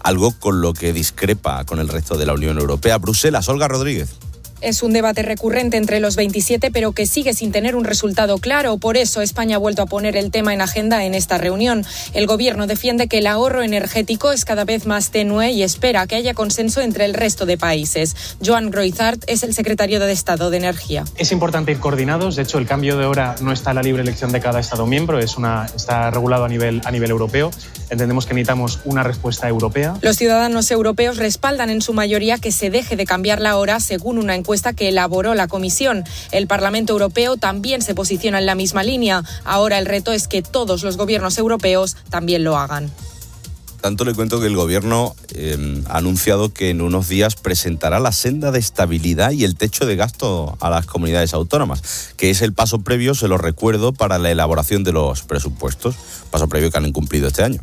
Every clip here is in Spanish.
algo con lo que discrepa con el resto de la Unión Europea. Bruselas, Olga Rodríguez. Es un debate recurrente entre los 27, pero que sigue sin tener un resultado claro. Por eso España ha vuelto a poner el tema en agenda en esta reunión. El Gobierno defiende que el ahorro energético es cada vez más tenue y espera que haya consenso entre el resto de países. Joan Groizart es el secretario de Estado de Energía. Es importante ir coordinados. De hecho, el cambio de hora no está a la libre elección de cada Estado miembro, está regulado a nivel europeo. Entendemos que necesitamos una respuesta europea. Los ciudadanos europeos respaldan en su mayoría que se deje de cambiar la hora según una encuesta que elaboró la Comisión. El Parlamento Europeo también se posiciona en la misma línea. Ahora el reto es que todos los gobiernos europeos también lo hagan. Tanto le cuento que el Gobierno ha anunciado que en unos días presentará la senda de estabilidad y el techo de gasto a las comunidades autónomas, que es el paso previo, se lo recuerdo, para la elaboración de los presupuestos, paso previo que han incumplido este año.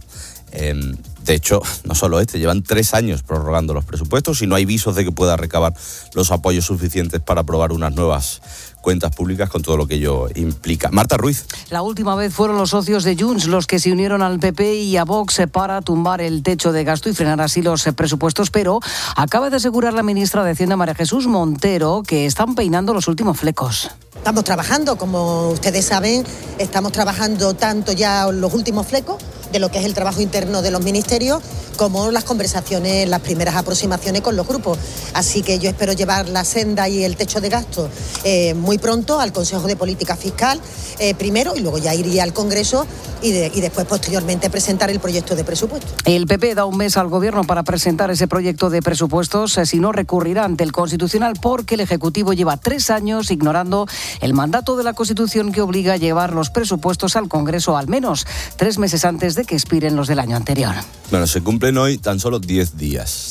De hecho, no solo llevan 3 años prorrogando los presupuestos y no hay visos de que pueda recabar los apoyos suficientes para aprobar unas nuevas cuentas públicas con todo lo que ello implica. Marta Ruiz. La última vez fueron los socios de Junts los que se unieron al PP y a Vox para tumbar el techo de gasto y frenar así los presupuestos, pero acaba de asegurar la ministra de Hacienda, María Jesús Montero, que están peinando los últimos flecos. Estamos trabajando, como ustedes saben, estamos trabajando tanto ya los últimos flecos de lo que es el trabajo interno de los ministerios, como las conversaciones, las primeras aproximaciones con los grupos. Así que yo espero llevar la senda y el techo de gasto muy pronto al Consejo de Política Fiscal primero, y luego ya iría al Congreso y después posteriormente presentar el proyecto de presupuestos. El PP da un mes al Gobierno para presentar ese proyecto de presupuestos, si no recurrirá ante el Constitucional porque el Ejecutivo lleva 3 años ignorando el mandato de la Constitución que obliga a llevar los presupuestos al Congreso al menos 3 meses antes de que expiren los del año anterior. Bueno, se cumplen hoy tan solo 10 días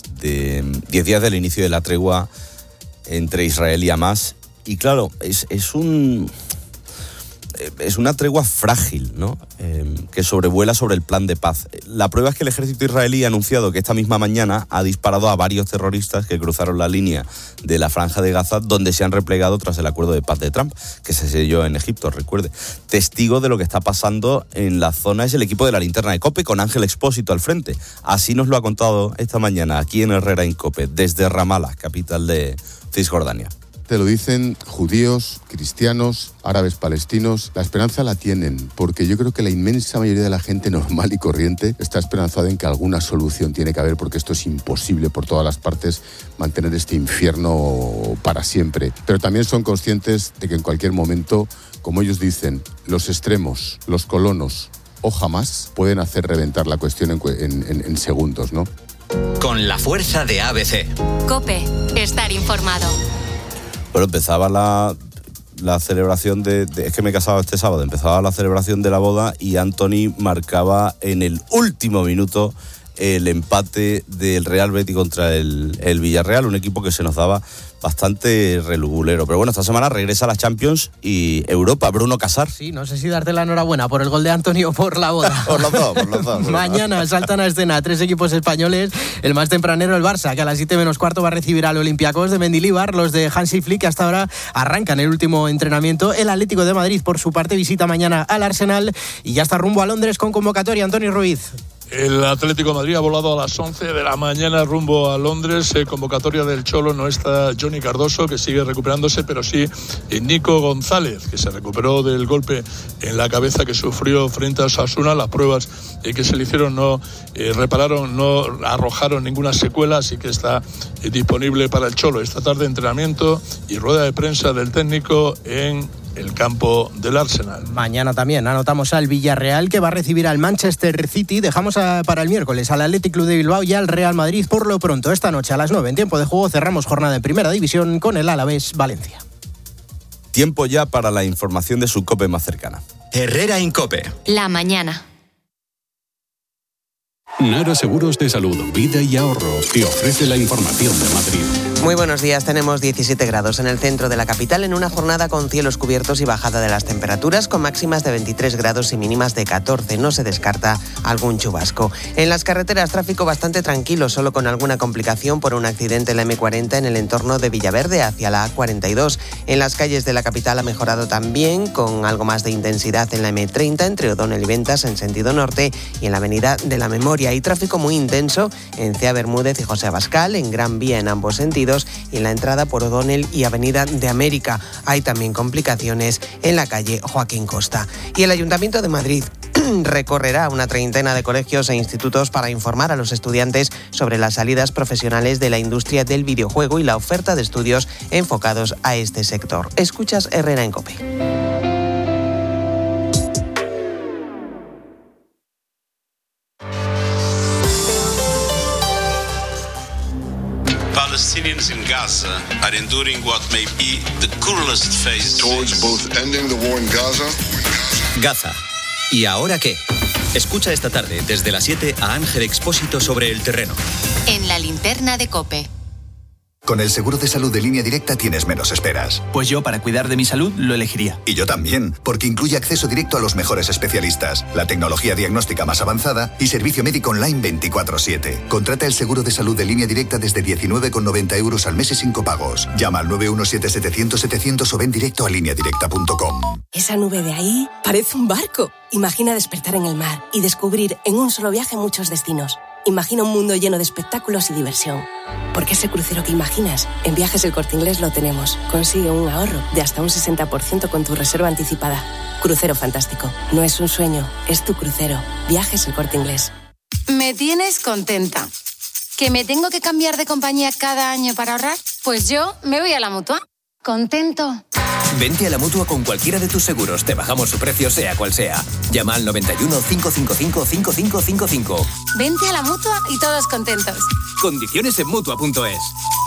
del inicio de la tregua entre Israel y Hamás. Y claro, es una tregua frágil, ¿no? Que sobrevuela sobre el plan de paz. La prueba es que el ejército israelí ha anunciado que esta misma mañana ha disparado a varios terroristas que cruzaron la línea de la Franja de Gaza, donde se han replegado tras el acuerdo de paz de Trump, que se selló en Egipto, recuerde. Testigo de lo que está pasando en la zona es el equipo de la Linterna de COPE, con Ángel Expósito al frente. Así nos lo ha contado esta mañana aquí en Herrera en COPE, desde Ramallah, capital de Cisjordania. Te lo dicen judíos, cristianos, árabes, palestinos. La esperanza la tienen, porque yo creo que la inmensa mayoría de la gente normal y corriente está esperanzada en que alguna solución tiene que haber, porque esto es imposible por todas las partes mantener este infierno para siempre. Pero también son conscientes de que en cualquier momento, como ellos dicen, los extremos, los colonos o Hamás pueden hacer reventar la cuestión en segundos, ¿no? Con la fuerza de ABC. COPE, estar informado. Bueno, empezaba la celebración es que me he casado este sábado, empezaba la celebración de la boda y Antony marcaba en el último minuto el empate del Real Betis contra el Villarreal, un equipo que se nos daba bastante relugulero. Pero bueno, esta semana regresa a la Champions y Europa. Bruno Casar. Sí, no sé si darte la enhorabuena por el gol de Antonio o por la boda. Por los dos. Mañana saltan a escena 3 equipos españoles. El más tempranero, el Barça, que a las 7:15 va a recibir al Olympiacos de Mendilibar. Los de Hansi Flick, que hasta ahora arrancan el último entrenamiento. El Atlético de Madrid, por su parte, visita mañana al Arsenal y ya está rumbo a Londres con convocatoria. Antonio Ruiz. El Atlético de Madrid ha volado a las 11 de la mañana rumbo a Londres. Convocatoria del Cholo, no está Johnny Cardoso, que sigue recuperándose, pero sí Nico González, que se recuperó del golpe en la cabeza que sufrió frente a Osasuna. Las pruebas que se le hicieron no arrojaron ninguna secuela, así que está disponible para el Cholo. Esta tarde entrenamiento y rueda de prensa del técnico en el campo del Arsenal. Mañana también anotamos al Villarreal, que va a recibir al Manchester City. Dejamos para el miércoles al Athletic Club de Bilbao y al Real Madrid. Por lo pronto, esta noche a las 9 en tiempo de juego cerramos jornada en Primera División con el Alavés Valencia. Tiempo ya para la información de su COPE más cercana. Herrera en COPE. La mañana. Nara Seguros de Salud, Vida y Ahorro te ofrece la información de Madrid. Muy buenos días, tenemos 17 grados en el centro de la capital en una jornada con cielos cubiertos y bajada de las temperaturas, con máximas de 23 grados y mínimas de 14. No se descarta algún chubasco. En las carreteras, tráfico bastante tranquilo, solo con alguna complicación por un accidente en la M40 en el entorno de Villaverde hacia la A42. En las calles de la capital ha mejorado también, con algo más de intensidad en la M30 entre O'Donnell y Ventas en sentido norte y en la avenida de la Memoria. y hay tráfico muy intenso en Cía Bermúdez y José Abascal, en Gran Vía en ambos sentidos y en la entrada por O'Donnell y Avenida de América. Hay también complicaciones en la calle Joaquín Costa. Y el Ayuntamiento de Madrid recorrerá una treintena de colegios e institutos para informar a los estudiantes sobre las salidas profesionales de la industria del videojuego y la oferta de estudios enfocados a este sector. Escuchas Herrera en COPE. Palestinians in Gaza are enduring what may be the cruelest phase towards both ending the war in Gaza. ¿Y ahora qué? Escucha esta tarde desde las 7 a Ángel Expósito sobre el terreno. En la linterna de COPE. Con el seguro de salud de Línea Directa tienes menos esperas. Pues yo, para cuidar de mi salud, lo elegiría. Y yo también, porque incluye acceso directo a los mejores especialistas, la tecnología diagnóstica más avanzada y servicio médico online 24/7. Contrata el seguro de salud de Línea Directa desde 19,90 € al mes y sin copagos. Llama al 917-700-700 o ven directo a lineadirecta.com. Esa nube de ahí parece un barco. Imagina despertar en el mar y descubrir en un solo viaje muchos destinos. Imagina un mundo lleno de espectáculos y diversión. Porque ese crucero que imaginas, en Viajes El Corte Inglés lo tenemos. Consigue un ahorro de hasta un 60% con tu reserva anticipada. Crucero fantástico. No es un sueño, es tu crucero. Viajes El Corte Inglés. Me tienes contenta. ¿Que me tengo que cambiar de compañía cada año para ahorrar? Pues yo me voy a la Mutua. Contento. Vente a la Mutua con cualquiera de tus seguros. Te bajamos su precio sea cual sea. Llama al 91 555 5555. Vente a la Mutua y todos contentos. Condiciones en Mutua.es.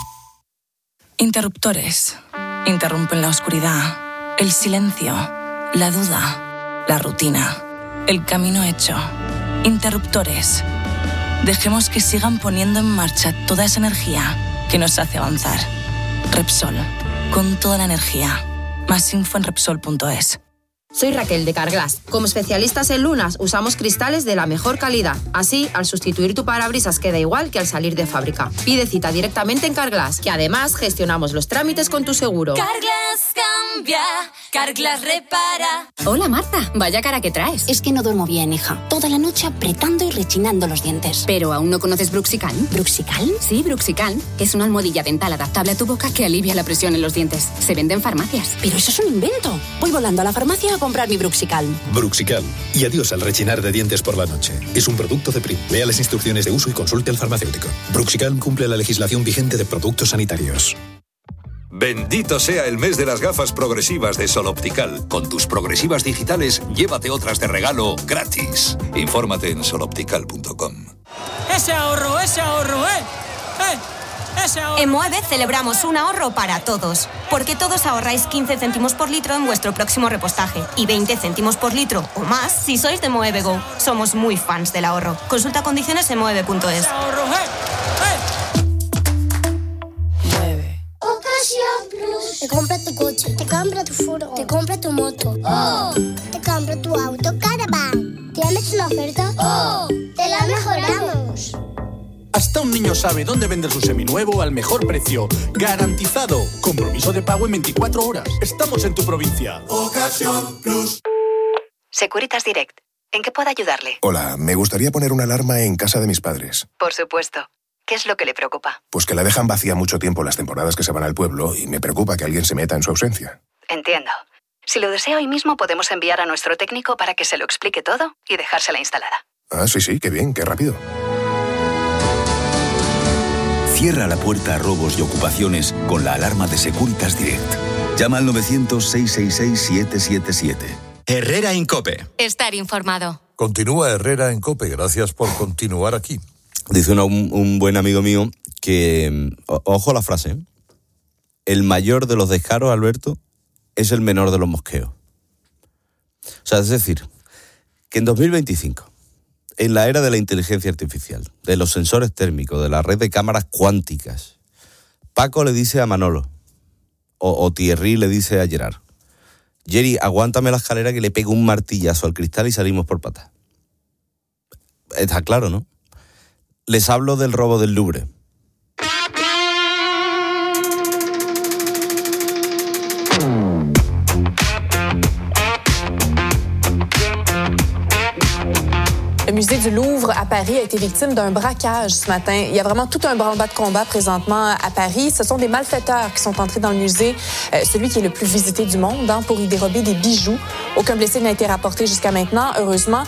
Interruptores. Interrumpen la oscuridad, el silencio, la duda, la rutina, el camino hecho. Interruptores. Dejemos que sigan poniendo en marcha toda esa energía que nos hace avanzar. Repsol. Con toda la energía. Más info en Repsol.es. Soy Raquel de Carglass. Como especialistas en lunas, usamos cristales de la mejor calidad. Así, al sustituir tu parabrisas queda igual que al salir de fábrica. Pide cita directamente en Carglass, que además gestionamos los trámites con tu seguro. Carglass cambia, Carglass repara. Hola Marta, vaya cara que traes. Es que no duermo bien, hija. Toda la noche apretando y rechinando los dientes. ¿Pero aún no conoces Bruxicalm? ¿Bruxicalm? Sí, Bruxicalm. Es una almohadilla dental adaptable a tu boca que alivia la presión en los dientes. Se vende en farmacias. Pero eso es un invento. Voy volando a la farmacia a comprar mi Bruxicalm. Bruxicalm. Y adiós al rechinar de dientes por la noche. Es un producto de Prim. Lea las instrucciones de uso y consulte al farmacéutico. Bruxicalm cumple la legislación vigente de productos sanitarios. Bendito sea el mes de las gafas progresivas de Sol Optical. Con tus progresivas digitales, llévate otras de regalo gratis. Infórmate en soloptical.com. ¡Ese ahorro, ese ahorro, En Moeve celebramos un ahorro para todos, porque todos ahorráis 15 céntimos por litro en vuestro próximo repostaje y 20 céntimos por litro o más si sois de Moeve Go. Somos muy fans del ahorro. Consulta condiciones en moeve.es. Ocasión Plus. Te compra tu coche, te compra tu furgo, te compra tu moto. ¡Oh! Te compra tu auto Caravan. ¿Tienes una oferta? ¡Oh! ¡Te la mejoramos! Hasta un niño sabe dónde vender su seminuevo al mejor precio. ¡Garantizado! Compromiso de pago en 24 horas. Estamos en tu provincia. Ocasión Plus. Securitas Direct. ¿En qué puedo ayudarle? Hola, me gustaría poner una alarma en casa de mis padres. Por supuesto. ¿Qué es lo que le preocupa? Pues que la dejan vacía mucho tiempo las temporadas que se van al pueblo y me preocupa que alguien se meta en su ausencia. Entiendo. Si lo desea hoy mismo podemos enviar a nuestro técnico para que se lo explique todo y dejársela instalada. Ah, sí, qué bien, qué rápido. Cierra la puerta a robos y ocupaciones con la alarma de Securitas Direct. Llama al 900-666-777. Herrera en COPE. Estar informado. Continúa Herrera en COPE. Gracias por continuar aquí. Dice un buen amigo mío que, ojo la frase, el mayor de los descaros, Alberto, es el menor de los mosqueos. O sea, es decir, que en 2025... en la era de la inteligencia artificial, de los sensores térmicos, de la red de cámaras cuánticas, Paco le dice a Manolo, o Thierry le dice a Gerard, Jerry, aguántame la escalera que le pego un martillazo al cristal y salimos por patas. Está claro, ¿no? Les hablo del robo del Louvre. En musée du Louvre à Paris a été victime d'un braquage ce matin. Il y a vraiment tout un branle-bas de combat présentement à Paris. Ce sont des malfaiteurs qui sont entrés dans le musée, celui qui est le plus visité du monde, pour y dérober des bijoux. Aucun blessé n'a été rapporté jusqu'à maintenant, heureusement.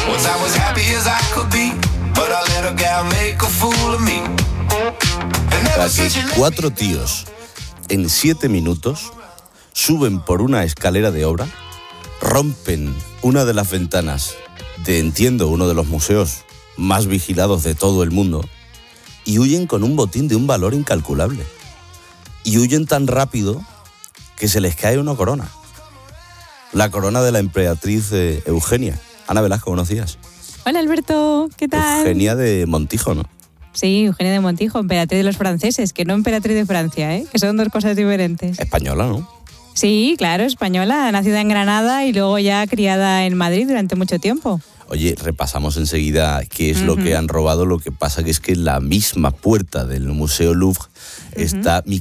Para que 4 tíos en 7 minutos suben por una escalera de obra, rompen una de las ventanas de, entiendo, uno de los museos más vigilados de todo el mundo y huyen con un botín de un valor incalculable. Y huyen tan rápido que se les cae una corona. La corona de la emperatriz Eugenia. Ana Velasco, buenos días. Hola Alberto, ¿qué tal? Eugenia de Montijo, ¿no? Sí, Eugenia de Montijo, emperatriz de los franceses, que no emperatriz de Francia, que son dos cosas diferentes. Española, ¿no? Sí, claro, española, nacida en Granada y luego ya criada en Madrid durante mucho tiempo. Oye, repasamos enseguida qué es lo que han robado. Lo que pasa que es que en la misma puerta del Museo Louvre está mi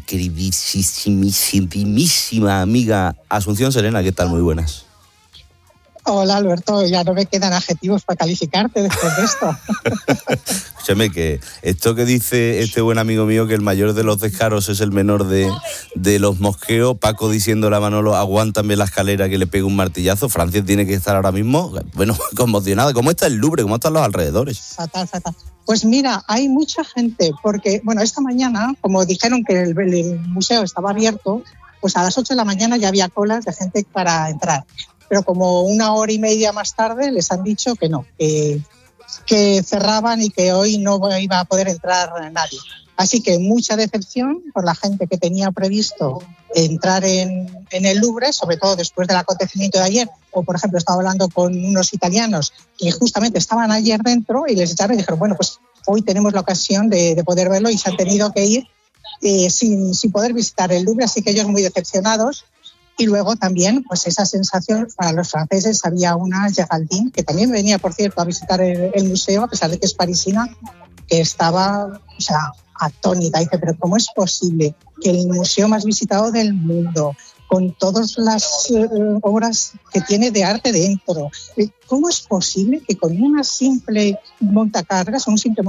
queridísima amiga Asunción Serena. ¿Qué tal? Muy buenas. Hola Alberto, ya no me quedan adjetivos para calificarte después de esto. Escúchame, que esto que dice este buen amigo mío, que el mayor de los descaros es el menor de los mosqueos, Paco diciéndole a Manolo, aguántame la escalera que le pegue un martillazo, Francia tiene que estar ahora mismo, bueno, conmocionada. ¿Cómo está el Louvre? ¿Cómo están los alrededores? Fatal. Pues mira, hay mucha gente, porque, bueno, esta mañana, como dijeron que el museo estaba abierto, pues a las 8 de la mañana ya había colas de gente para entrar. Pero como 1 hora y media más tarde les han dicho que no, que cerraban y que hoy no iba a poder entrar nadie. Así que mucha decepción por la gente que tenía previsto entrar en el Louvre, sobre todo después del acontecimiento de ayer. O, por ejemplo, estaba hablando con unos italianos que justamente estaban ayer dentro y les echaron y dijeron, bueno, pues hoy tenemos la ocasión de poder verlo y se han tenido que ir sin poder visitar el Louvre, así que ellos muy decepcionados. Y luego también, pues esa sensación para los franceses, había una Geraldine, que también venía, por cierto, a visitar el museo, a pesar de que es parisina, que estaba, atónita. Dice, pero ¿cómo es posible que el museo más visitado del mundo, con todas las obras que tiene de arte dentro, cómo es posible que con un simple montacargas,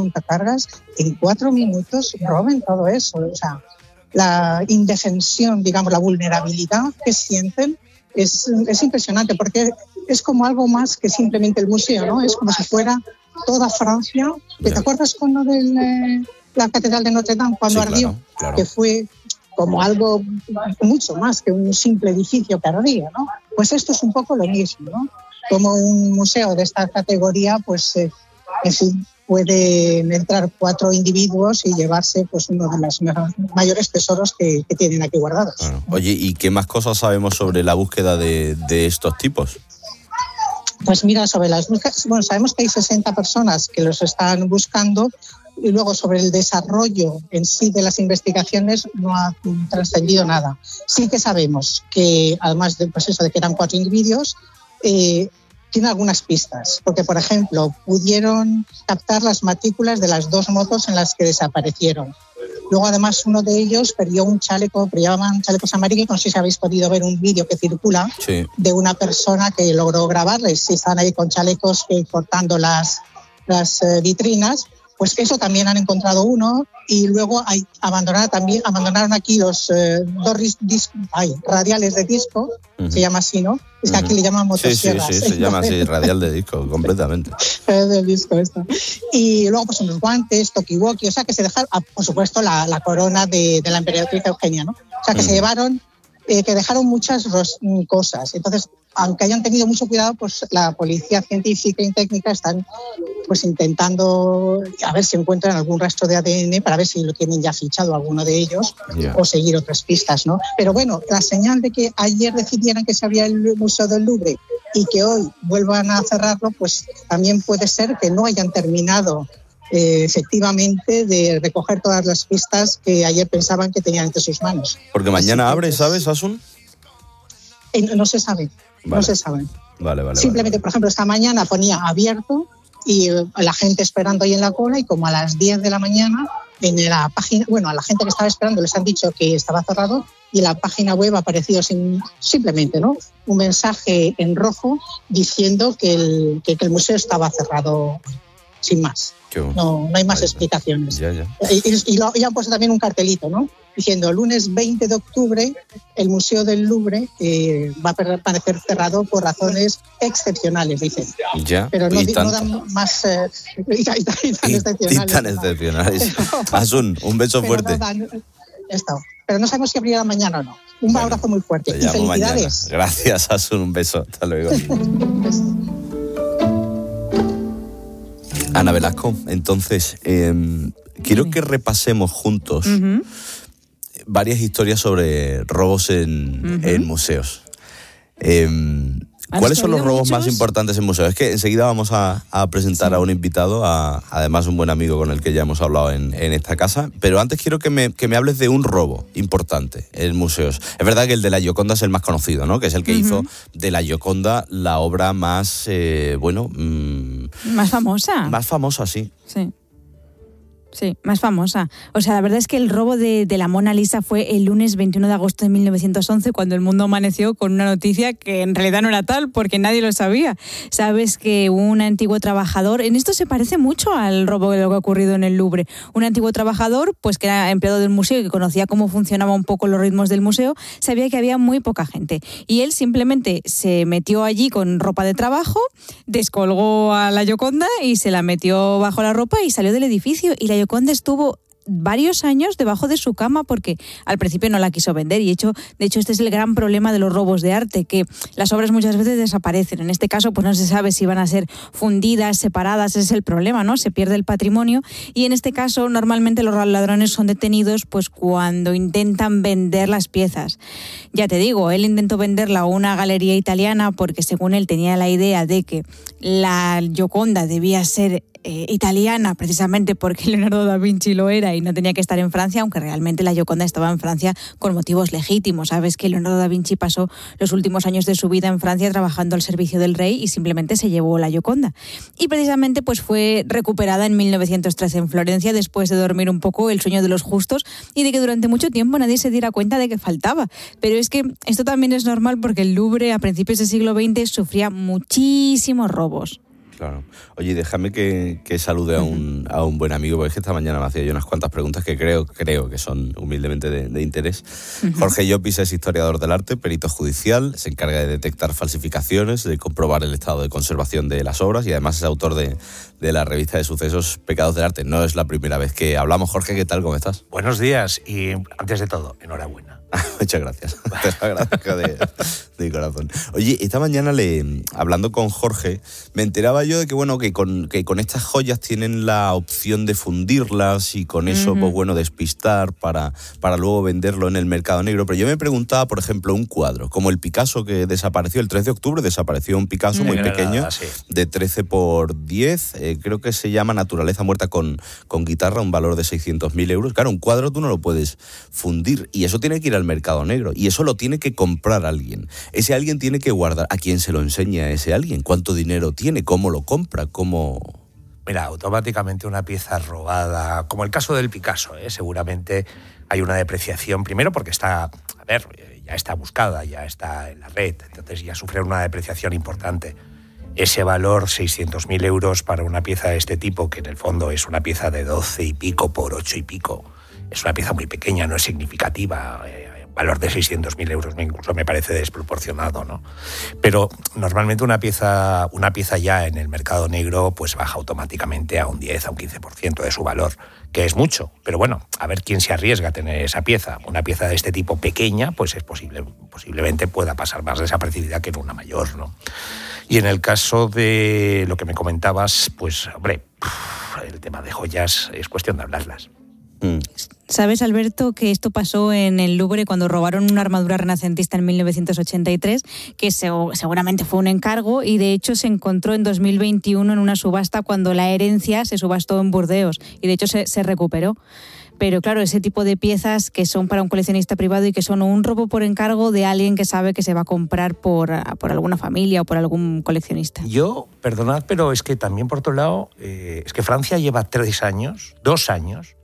en 4 minutos roben todo eso? La indefensión, digamos, la vulnerabilidad que sienten es impresionante, porque es como algo más que simplemente el museo, ¿no? Es como si fuera toda Francia. ¿Te acuerdas cuando la Catedral de Notre Dame, cuando ardió? Claro. Que fue como algo mucho más que un simple edificio que ardía, ¿no? Pues esto es un poco lo mismo, ¿no? Como un museo de esta categoría, pues pueden entrar 4 individuos y llevarse pues uno de los mayores tesoros que tienen aquí guardados. Bueno, oye, ¿y qué más cosas sabemos sobre la búsqueda de estos tipos? Pues mira, sobre las búsquedas, bueno, sabemos que hay 60 personas que los están buscando, y luego sobre el desarrollo en sí de las investigaciones no ha trascendido nada. Sí que sabemos que, además de, pues eso, de que eran 4 individuos, tiene algunas pistas, porque, por ejemplo, pudieron captar las matrículas de las 2 motos en las que desaparecieron. Luego, además, uno de ellos perdió un chaleco, pero llamaban chalecos amarillos, no sé si habéis podido ver un vídeo que circula, sí, de una persona que logró grabarles, si están ahí con chalecos cortando las vitrinas. Pues eso también han encontrado uno, y luego abandonaron aquí los 2 radiales de disco, se llama así, ¿no? Es que aquí le llaman motosierras. Sí, se llama así, radial de disco, completamente. Del disco esto. Y luego pues unos guantes, talkie-walkie, o sea que se dejaron, por supuesto, la corona de la emperatriz Eugenia, ¿no? O sea que se llevaron, que dejaron muchas cosas. Entonces, aunque hayan tenido mucho cuidado, pues la policía científica y técnica están pues intentando a ver si encuentran algún rastro de ADN para ver si lo tienen ya fichado alguno de ellos, o seguir otras pistas, ¿no? Pero bueno, la señal de que ayer decidieran que se abría el Museo del Louvre y que hoy vuelvan a cerrarlo, pues también puede ser que no hayan terminado efectivamente de recoger todas las pistas que ayer pensaban que tenían entre sus manos. Porque mañana abre, ¿sabes, Asun? No se sabe. Vale. No se sabe. Vale. Simplemente, por ejemplo, esta mañana ponía abierto y la gente esperando ahí en la cola, y como a las 10 de la mañana en la página, bueno, a la gente que estaba esperando les han dicho que estaba cerrado, y en la página web ha aparecido simplemente, ¿no?, un mensaje en rojo diciendo que el museo estaba cerrado, sin más. No hay más explicaciones. Ya. Y han puesto también un cartelito, ¿no?, diciendo lunes 20 de octubre el Museo del Louvre va a permanecer cerrado por razones excepcionales, dicen. Ya, pero no dan más tan excepcionales. Asun, un beso fuerte. Pero no sabemos si abrirá mañana o no. Un abrazo muy fuerte y felicidades. Mañana. Gracias, Asun, un beso. Hasta luego. Ana Velasco, entonces, quiero que repasemos juntos varias historias sobre robos en museos. ¿Cuáles son los robos más importantes en museos? Es que enseguida vamos a presentar a un invitado, además un buen amigo con el que ya hemos hablado en esta casa, pero antes quiero que me hables de un robo importante en museos. Es verdad que el de la Gioconda es el más conocido, ¿no?, que es el que hizo de la Gioconda la obra más, más famosa. Más famosa, sí. Sí, más famosa. O sea, la verdad es que el robo de la Mona Lisa fue el lunes 21 de agosto de 1911, cuando el mundo amaneció con una noticia que en realidad no era tal, porque nadie lo sabía. Sabes que un antiguo trabajador, en esto se parece mucho al robo de lo que ha ocurrido en el Louvre, un antiguo trabajador, pues que era empleado del museo y que conocía cómo funcionaba un poco los ritmos del museo, sabía que había muy poca gente. Y él simplemente se metió allí con ropa de trabajo, descolgó a la Gioconda y se la metió bajo la ropa y salió del edificio. Y la Gioconda estuvo varios años debajo de su cama porque al principio no la quiso vender y de hecho este es el gran problema de los robos de arte, que las obras muchas veces desaparecen. En este caso pues no se sabe si van a ser fundidas, separadas, ese es el problema, ¿no? Se pierde el patrimonio y en este caso normalmente los ladrones son detenidos pues cuando intentan vender las piezas. Ya te digo, él intentó venderla a una galería italiana porque según él tenía la idea de que la Gioconda debía ser italiana, precisamente porque Leonardo da Vinci lo era y no tenía que estar en Francia, aunque realmente la Gioconda estaba en Francia con motivos legítimos. Sabes que Leonardo da Vinci pasó los últimos años de su vida en Francia trabajando al servicio del rey y simplemente se llevó la Gioconda. Y precisamente pues fue recuperada en 1913 en Florencia, después de dormir un poco el sueño de los justos y de que durante mucho tiempo nadie se diera cuenta de que faltaba. Pero es que esto también es normal porque el Louvre a principios del siglo XX sufría muchísimos robos. Claro. Oye, déjame que salude a un buen amigo, porque es que esta mañana me hacía yo unas cuantas preguntas que creo que son humildemente de interés. Jorge Llopis es historiador del arte, perito judicial, se encarga de detectar falsificaciones, de comprobar el estado de conservación de las obras y además es autor de la revista de sucesos Pecados del Arte. No es la primera vez que hablamos. Jorge, ¿qué tal? ¿Cómo estás? Buenos días y antes de todo, enhorabuena. Muchas gracias. Te lo agradezco de corazón. Oye, esta mañana hablando con Jorge, me enteraba yo de que con estas joyas tienen la opción de fundirlas y con eso, pues despistar para luego venderlo en el mercado negro. Pero yo me preguntaba, por ejemplo, un cuadro, como el Picasso que desapareció el 3 de octubre, desapareció un Picasso muy pequeño, de 13x10, creo que se llama Naturaleza muerta con guitarra, un valor de 600.000 euros. Claro, un cuadro tú no lo puedes fundir y eso tiene que ir al mercado negro y eso lo tiene que comprar alguien. Ese alguien tiene que guardar. ¿A quién se lo enseña ese alguien? ¿Cuánto dinero tiene? ¿Cómo lo compra? ¿Cómo...? Mira, automáticamente una pieza robada, como el caso del Picasso, seguramente hay una depreciación, primero porque ya está buscada, ya está en la red, entonces ya sufre una depreciación importante. Ese valor, 600.000 euros para una pieza de este tipo, que en el fondo es una pieza de 12 y pico por 8 y pico, es una pieza muy pequeña, no es significativa. Valor de 600.000 euros incluso me parece desproporcionado, ¿no? Pero normalmente una pieza ya en el mercado negro pues baja automáticamente a un 10, a un 15% de su valor, que es mucho. Pero bueno, a ver quién se arriesga a tener esa pieza. Una pieza de este tipo pequeña, pues posiblemente pueda pasar más desapercibida que en una mayor, ¿no? Y en el caso de lo que me comentabas, pues hombre, el tema de joyas es cuestión de hablarlas. ¿Sabes, Alberto, que esto pasó en el Louvre cuando robaron una armadura renacentista en 1983, que seguramente fue un encargo y de hecho se encontró en 2021 en una subasta cuando la herencia se subastó en Burdeos y de hecho se recuperó? Pero claro, ese tipo de piezas que son para un coleccionista privado y que son un robo por encargo de alguien que sabe que se va a comprar por alguna familia o por algún coleccionista. Yo, perdonad, pero es que también por otro lado, es que Francia lleva 2 años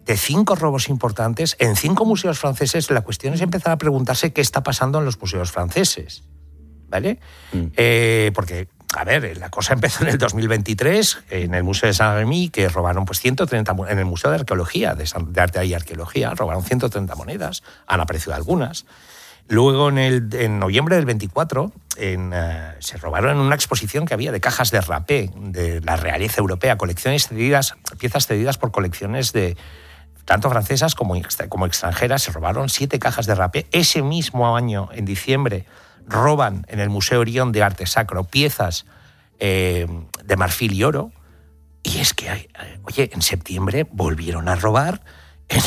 de 5 robos importantes en 5 museos franceses. La cuestión es empezar a preguntarse qué está pasando en los museos franceses, ¿vale? Porque, a ver, la cosa empezó en el 2023 en el Museo de Saint-Rémy, que robaron pues 130, en el Museo de Arqueología, de Arte y Arqueología, robaron 130 monedas, han aparecido algunas. Luego, en noviembre del 24, se robaron en una exposición que había de cajas de rapé de la realeza europea, piezas cedidas por colecciones de tanto francesas como extranjeras. Se robaron 7 cajas de rapé. Ese mismo año, en diciembre, roban en el Museo Orión de Arte Sacro piezas de marfil y oro. Y es que, oye, en septiembre volvieron a robar en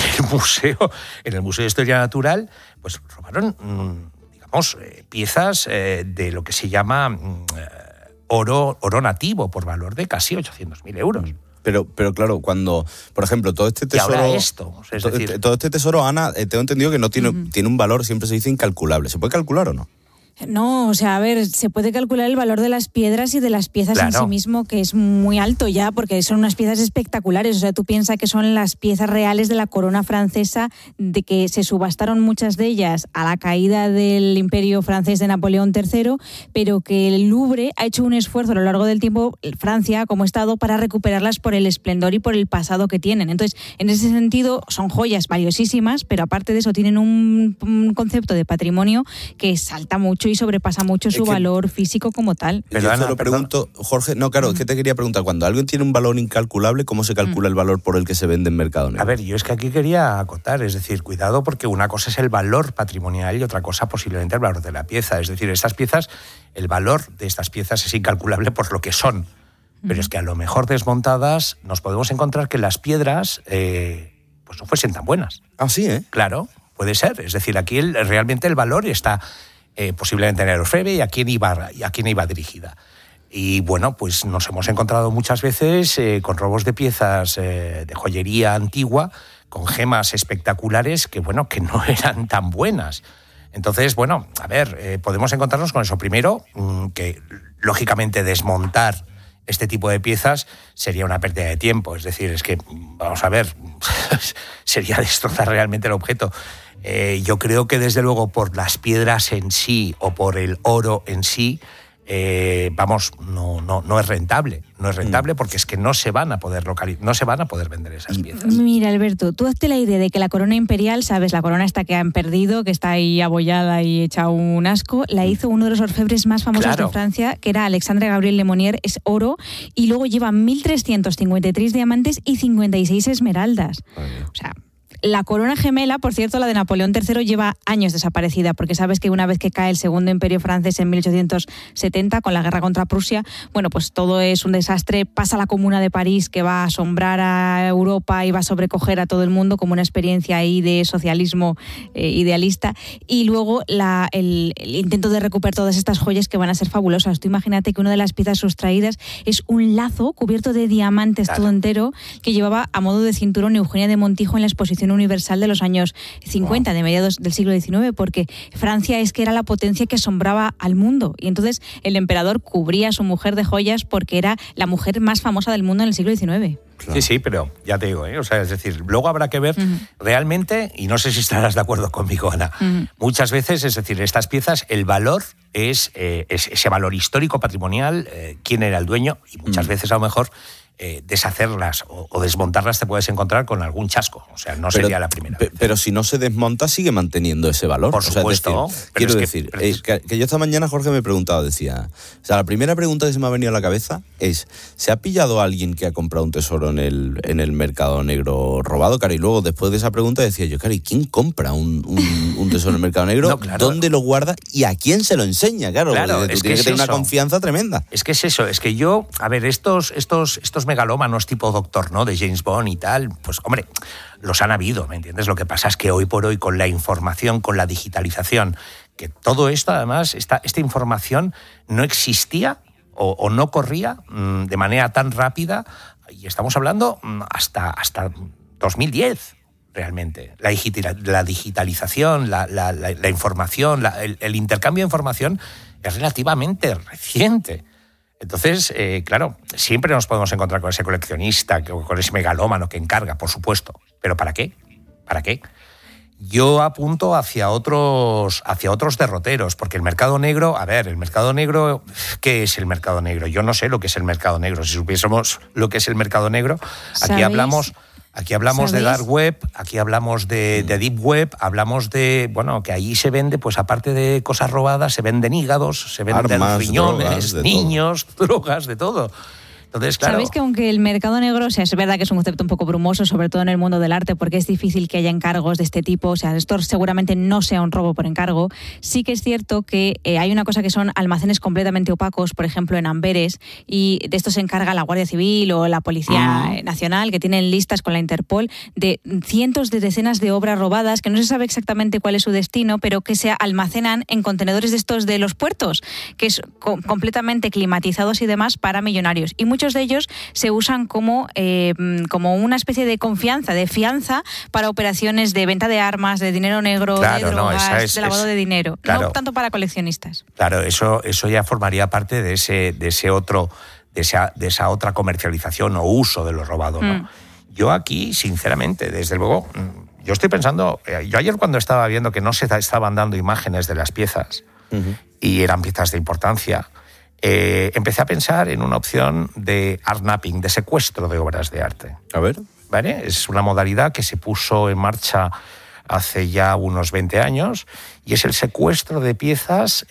el Museo de Historia Natural, pues robaron, digamos, piezas de lo que se llama oro nativo, por valor de casi 800.000 euros. Pero claro, cuando, por ejemplo, todo este tesoro... Y ahora esto, es decir... Todo este tesoro, Ana, tengo entendido que no tiene un valor, siempre se dice, incalculable. ¿Se puede calcular o no? No, o sea, a ver, se puede calcular el valor de las piedras y de las piezas en sí mismo, que es muy alto ya, porque son unas piezas espectaculares. O sea, tú piensas que son las piezas reales de la corona francesa, de que se subastaron muchas de ellas a la caída del Imperio francés de Napoleón III, pero que el Louvre ha hecho un esfuerzo a lo largo del tiempo, Francia como Estado, para recuperarlas por el esplendor y por el pasado que tienen. Entonces, en ese sentido, son joyas valiosísimas, pero aparte de eso tienen un concepto de patrimonio que salta mucho y sobrepasa mucho su valor físico como tal. Pero yo te lo pregunto, Jorge, no, claro, es que te quería preguntar, cuando alguien tiene un valor incalculable, ¿cómo se calcula el valor por el que se vende en mercado negro? A ver, yo es que aquí quería acotar, es decir, cuidado, porque una cosa es el valor patrimonial y otra cosa posiblemente el valor de la pieza. Es decir, estas piezas, el valor de estas piezas es incalculable por lo que son. Pero es que a lo mejor desmontadas nos podemos encontrar que las piedras pues no fuesen tan buenas. Ah, sí, ¿eh? Claro, puede ser. Es decir, aquí realmente el valor está posiblemente en el orfebre y a quién iba dirigida. Y bueno, pues nos hemos encontrado muchas veces con robos de piezas de joyería antigua, con gemas espectaculares que, bueno, que no eran tan buenas. Entonces, bueno, a ver, podemos encontrarnos con eso. Primero, que lógicamente desmontar este tipo de piezas sería una pérdida de tiempo. Es decir, es que, vamos a ver, sería destrozar realmente el objeto. Yo creo que desde luego por las piedras en sí o por el oro en sí, no es rentable. No es rentable porque es que no se van a poder vender esas piezas. Mira, Alberto, tú hazte la idea de que la corona imperial, ¿sabes? La corona esta que han perdido, que está ahí abollada y hecha un asco, la hizo uno de los orfebres más famosos de Francia, que era Alexandre Gabriel Lemonnier, es oro, y luego lleva 1.353 diamantes y 56 esmeraldas. O sea... La corona gemela, por cierto, la de Napoleón III, lleva años desaparecida, porque sabes que una vez que cae el Segundo Imperio francés en 1870, con la guerra contra Prusia, bueno, pues todo es un desastre. Pasa la Comuna de París, que va a asombrar a Europa y va a sobrecoger a todo el mundo como una experiencia ahí de socialismo idealista. Y luego el intento de recuperar todas estas joyas que van a ser fabulosas. Tú imagínate que una de las piezas sustraídas es un lazo cubierto de diamantes, todo entero, que llevaba a modo de cinturón Eugenia de Montijo en la exposición universal de los años 50, de mediados del siglo XIX, porque Francia es que era la potencia que asombraba al mundo, y entonces el emperador cubría a su mujer de joyas porque era la mujer más famosa del mundo en el siglo XIX. Claro. Sí, pero ya te digo, o sea, es decir, luego habrá que ver realmente, y no sé si estarás de acuerdo conmigo, Ana, muchas veces, es decir, estas piezas, el valor es ese valor histórico, patrimonial, quién era el dueño, y muchas veces a lo mejor deshacerlas o desmontarlas te puedes encontrar con algún chasco. O sea, no sería la primera vez. Pero si no se desmonta, sigue manteniendo ese valor. Por supuesto. Quiero decir, que yo esta mañana, Jorge, me he preguntado, decía... O sea, la primera pregunta que se me ha venido a la cabeza es, ¿se ha pillado a alguien que ha comprado un tesoro en el mercado negro robado? Claro, y luego, después de esa pregunta, decía yo, claro, ¿y quién compra un tesoro en el mercado negro? No, claro. ¿Dónde lo guarda? ¿Y a quién se lo enseña? Claro, tú tienes que tener una confianza tremenda. Es que es eso, es que yo... A ver, estos megalómanos tipo Doctor No de James Bond y tal, pues hombre, los han habido, ¿me entiendes? Lo que pasa es que hoy por hoy con la información, con la digitalización, que todo esto además, esta información no existía o no corría de manera tan rápida, y estamos hablando hasta 2010 realmente. La digitalización, la información, el intercambio de información es relativamente reciente. Entonces, claro, siempre nos podemos encontrar con ese coleccionista, con ese megalómano que encarga, por supuesto. ¿Pero para qué? ¿Para qué? Yo apunto hacia otros derroteros, porque el mercado negro, ¿qué es el mercado negro? Yo no sé lo que es el mercado negro. Si supiésemos lo que es el mercado negro, aquí hablamos de dark web, aquí hablamos de deep web, hablamos de, bueno, que ahí se vende, pues aparte de cosas robadas, se venden hígados, se venden armas, riñones, drogas, niños, drogas, de todo. Entonces, claro. Sabéis que aunque el mercado negro, o sea, es verdad que es un concepto un poco brumoso, sobre todo en el mundo del arte, porque es difícil que haya encargos de este tipo, o sea, esto seguramente no sea un robo por encargo, sí que es cierto que hay una cosa que son almacenes completamente opacos, por ejemplo en Amberes, y de esto se encarga la Guardia Civil o la Policía Nacional, que tienen listas con la Interpol de cientos de decenas de obras robadas, que no se sabe exactamente cuál es su destino, pero que se almacenan en contenedores de estos de los puertos, que es completamente climatizados y demás para millonarios. Y muchos de ellos se usan como una especie de confianza, de fianza para operaciones de venta de armas, de dinero negro, de drogas, de lavado de dinero. Claro, no tanto para coleccionistas. Claro, eso ya formaría parte de esa otra comercialización o uso de lo robado, ¿no? Yo aquí, sinceramente, desde luego, yo estoy pensando, yo ayer cuando estaba viendo que no se estaban dando imágenes de las piezas y eran piezas de importancia, empecé a pensar en una opción de arnapping, de secuestro de obras de arte. A ver. ¿Vale? Es una modalidad que se puso en marcha hace ya unos 20 años y es el secuestro de piezas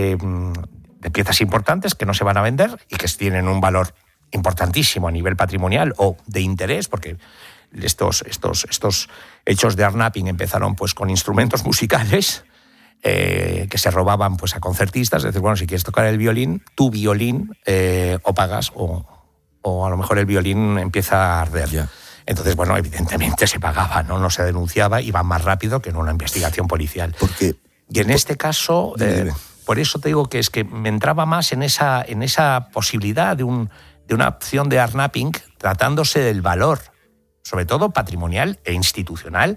importantes que no se van a vender y que tienen un valor importantísimo a nivel patrimonial o de interés, porque estos hechos de arnapping empezaron pues con instrumentos musicales que se robaban pues a concertistas. Es decir, bueno, si quieres tocar el violín, tu violín o pagas o a lo mejor el violín empieza a arder. Yeah. Entonces, bueno, evidentemente se pagaba, no se denunciaba, iba más rápido que en una investigación policial. Y en este caso, por eso te digo que es que me entraba más en esa posibilidad de una opción de arnapping tratándose del valor, sobre todo patrimonial e institucional,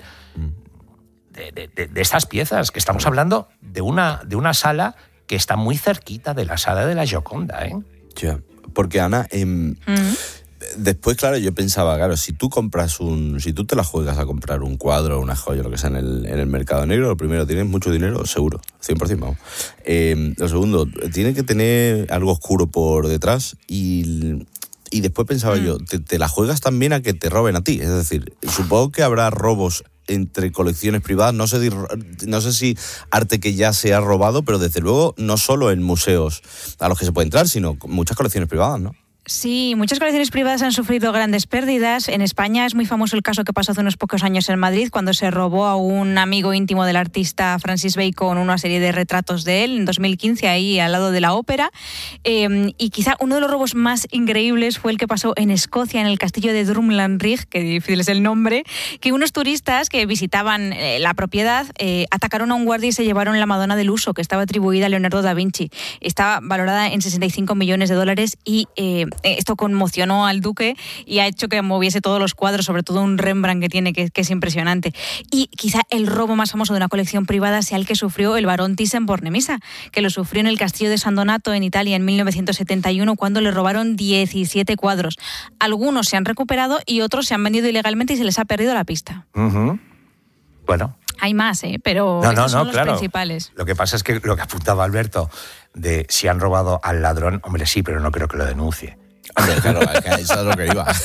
de estas piezas, que estamos hablando de una sala que está muy cerquita de la sala de la Gioconda, ¿eh? Ya, porque Ana, después, claro, yo pensaba, claro, si tú te la juegas a comprar un cuadro, una joya, lo que sea en el mercado negro, lo primero, tienes mucho dinero, seguro, 100%, vamos. Lo segundo, tiene que tener algo oscuro por detrás y después pensaba yo, te la juegas también a que te roben a ti, es decir, supongo que habrá robos entre colecciones privadas, no sé si arte que ya se ha robado, pero desde luego no solo en museos a los que se puede entrar, sino muchas colecciones privadas, ¿no? Sí, muchas colecciones privadas han sufrido grandes pérdidas. En España es muy famoso el caso que pasó hace unos pocos años en Madrid, cuando se robó a un amigo íntimo del artista Francis Bacon una serie de retratos de él en 2015, ahí al lado de la ópera. Y quizá uno de los robos más increíbles fue el que pasó en Escocia, en el castillo de Drumlanrig, que difícil es el nombre, que unos turistas que visitaban la propiedad atacaron a un guardia y se llevaron la Madonna del Uso, que estaba atribuida a Leonardo da Vinci. Estaba valorada en $65 millones y esto conmocionó al duque y ha hecho que moviese todos los cuadros, sobre todo un Rembrandt que tiene, que es impresionante. Y quizá el robo más famoso de una colección privada sea el que sufrió el barón Thyssen-Bornemisza, que lo sufrió en el castillo de San Donato, en Italia, en 1971, cuando le robaron 17 cuadros. Algunos se han recuperado y otros se han vendido ilegalmente y se les ha perdido la pista. Bueno. Hay más, pero estos son los principales. Lo que pasa es que lo que apuntaba Alberto de si han robado al ladrón, hombre, sí, pero no creo que lo denuncie. Hombre, claro, eso es lo que iba.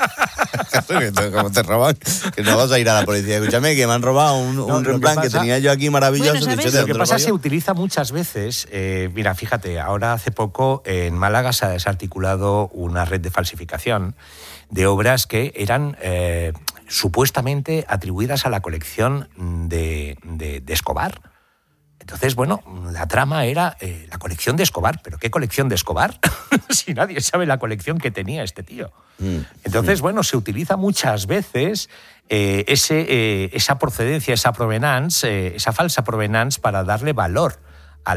Como te roban, que no vas a ir a la policía. Escúchame, que me han robado un Rembrandt que tenía yo aquí maravilloso. Bueno, lo que pasa es que se utiliza muchas veces. Mira, fíjate, ahora hace poco en Málaga se ha desarticulado una red de falsificación de obras que eran supuestamente atribuidas a la colección de Escobar. Entonces, bueno, la trama era la colección de Escobar. ¿Pero qué colección de Escobar? Si nadie sabe la colección que tenía este tío. Entonces, bueno, se utiliza muchas veces esa procedencia, esa provenance, esa falsa provenance para darle valor a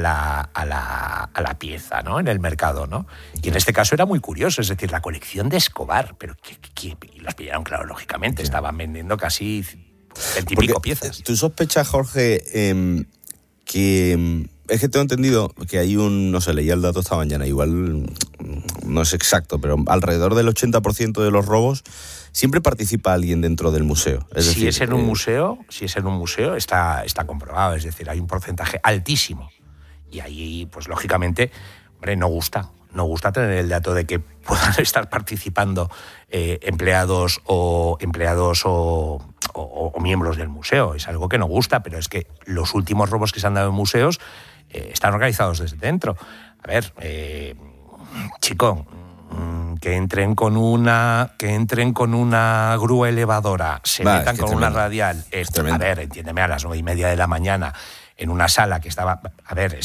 la pieza, ¿no? En el mercado, ¿no? Y en este caso era muy curioso, es decir, la colección de Escobar. Pero y los pillaron, claro, lógicamente. Estaban vendiendo casi 20 y pico piezas. ¿Tú sospechas, Jorge, que es que tengo entendido que hay no sé, leía el dato esta mañana, igual no es exacto, pero alrededor del 80% de los robos siempre participa alguien dentro del museo. Si es en un museo, está comprobado, es decir, hay un porcentaje altísimo. Y ahí, pues lógicamente, hombre, no gusta tener el dato de que puedan estar participando empleados o miembros del museo. Es algo que no gusta, pero es que los últimos robos que se han dado en museos están organizados desde dentro. A ver, chico, que entren con una grúa elevadora, se metan con una radial. A ver, entiéndeme, a las 9:30 de la mañana en una sala que estaba... A ver,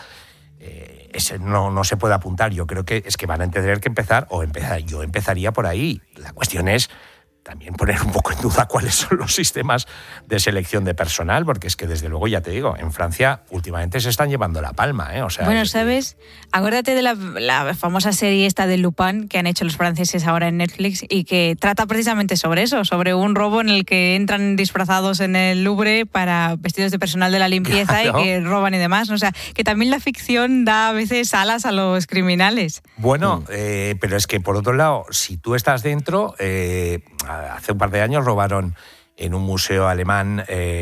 no se puede apuntar. Yo creo que es que van a tener que empezar. Yo empezaría por ahí. La cuestión es también poner un poco en duda cuáles son los sistemas de selección de personal, porque es que, desde luego, ya te digo, en Francia últimamente se están llevando la palma, ¿eh? O sea, bueno, ¿sabes? Acuérdate de la famosa serie esta de Lupin que han hecho los franceses ahora en Netflix y que trata precisamente sobre eso, sobre un robo en el que entran disfrazados en el Louvre para vestidos de personal de la limpieza, claro, y que roban y demás. O sea, que también la ficción da a veces alas a los criminales. Bueno, pero es que, por otro lado, si tú estás dentro... hace un par de años robaron en un museo alemán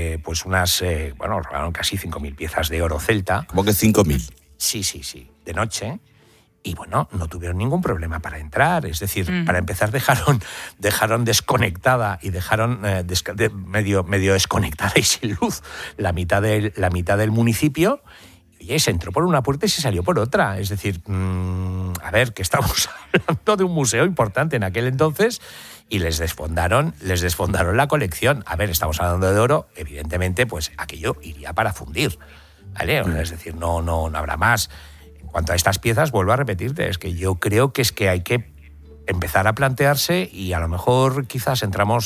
robaron casi 5.000 piezas de oro celta. ¿Cómo que 5.000? Sí, de noche. Y bueno, no tuvieron ningún problema para entrar. Es decir, para empezar dejaron desconectada y dejaron medio desconectada y sin luz la mitad del municipio. Y se entró por una puerta y se salió por otra. Es decir, a ver, que estamos hablando de un museo importante en aquel entonces y les desfondaron la colección. A ver, estamos hablando de oro, evidentemente, pues aquello iría para fundir, ¿vale? Es decir, no habrá más. En cuanto a estas piezas, vuelvo a repetirte, es que yo creo que hay que empezar a plantearse y a lo mejor quizás entramos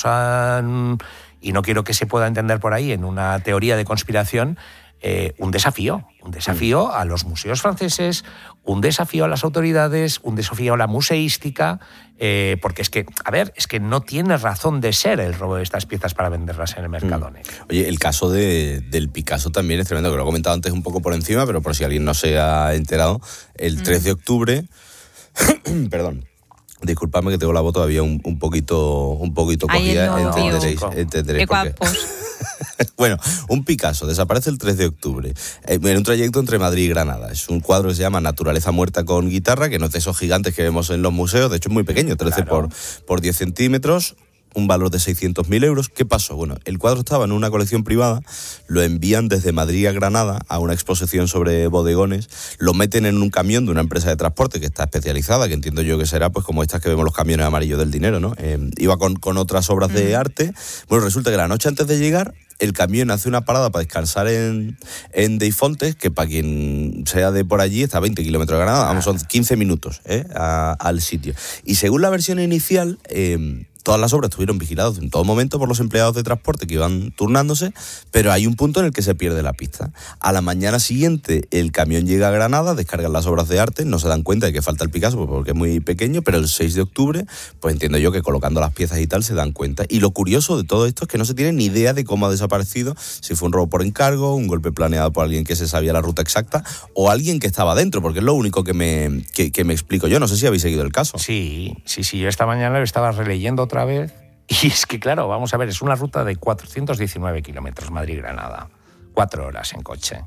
y no quiero que se pueda entender por ahí en una teoría de conspiración, un desafío a los museos franceses, un desafío a las autoridades, un desafío a la museística, porque es que no tiene razón de ser el robo de estas piezas para venderlas en el mercado negro. Oye, el caso del Picasso también es tremendo, que lo he comentado antes un poco por encima, pero por si alguien no se ha enterado, el 3 de octubre, perdón, disculpadme que tengo la voz todavía un poquito cogida, entenderéis por qué. Bueno, un Picasso desaparece el 3 de octubre en un trayecto entre Madrid y Granada. Es un cuadro que se llama Naturaleza muerta con guitarra, que no es de esos gigantes que vemos en los museos, de hecho es muy pequeño, 13 por 10 centímetros, un valor de 600.000 euros. ¿Qué pasó? Bueno, el cuadro estaba en una colección privada, lo envían desde Madrid a Granada a una exposición sobre bodegones, lo meten en un camión de una empresa de transporte que está especializada, que entiendo yo que será pues como estas que vemos los camiones amarillos del dinero, ¿no? Iba con otras obras de arte. Bueno, resulta que la noche antes de llegar, el camión hace una parada para descansar en Deifontes, que para quien sea de por allí está a 20 kilómetros de Granada, son 15 minutos al sitio. Y según la versión inicial, todas las obras estuvieron vigiladas en todo momento por los empleados de transporte que iban turnándose, pero hay un punto en el que se pierde la pista. A la mañana siguiente el camión llega a Granada, descargan las obras de arte, no se dan cuenta de que falta el Picasso porque es muy pequeño, pero el 6 de octubre, pues entiendo yo que colocando las piezas y tal se dan cuenta. Y lo curioso de todo esto es que no se tiene ni idea de cómo ha desaparecido, si fue un robo por encargo, un golpe planeado por alguien que se sabía la ruta exacta o alguien que estaba dentro, porque es lo único que me explico yo. No sé si habéis seguido el caso. Sí, yo esta mañana lo estaba releyendo otra vez. Y es que, claro, vamos a ver, es una ruta de 419 kilómetros Madrid-Granada, 4 horas en coche.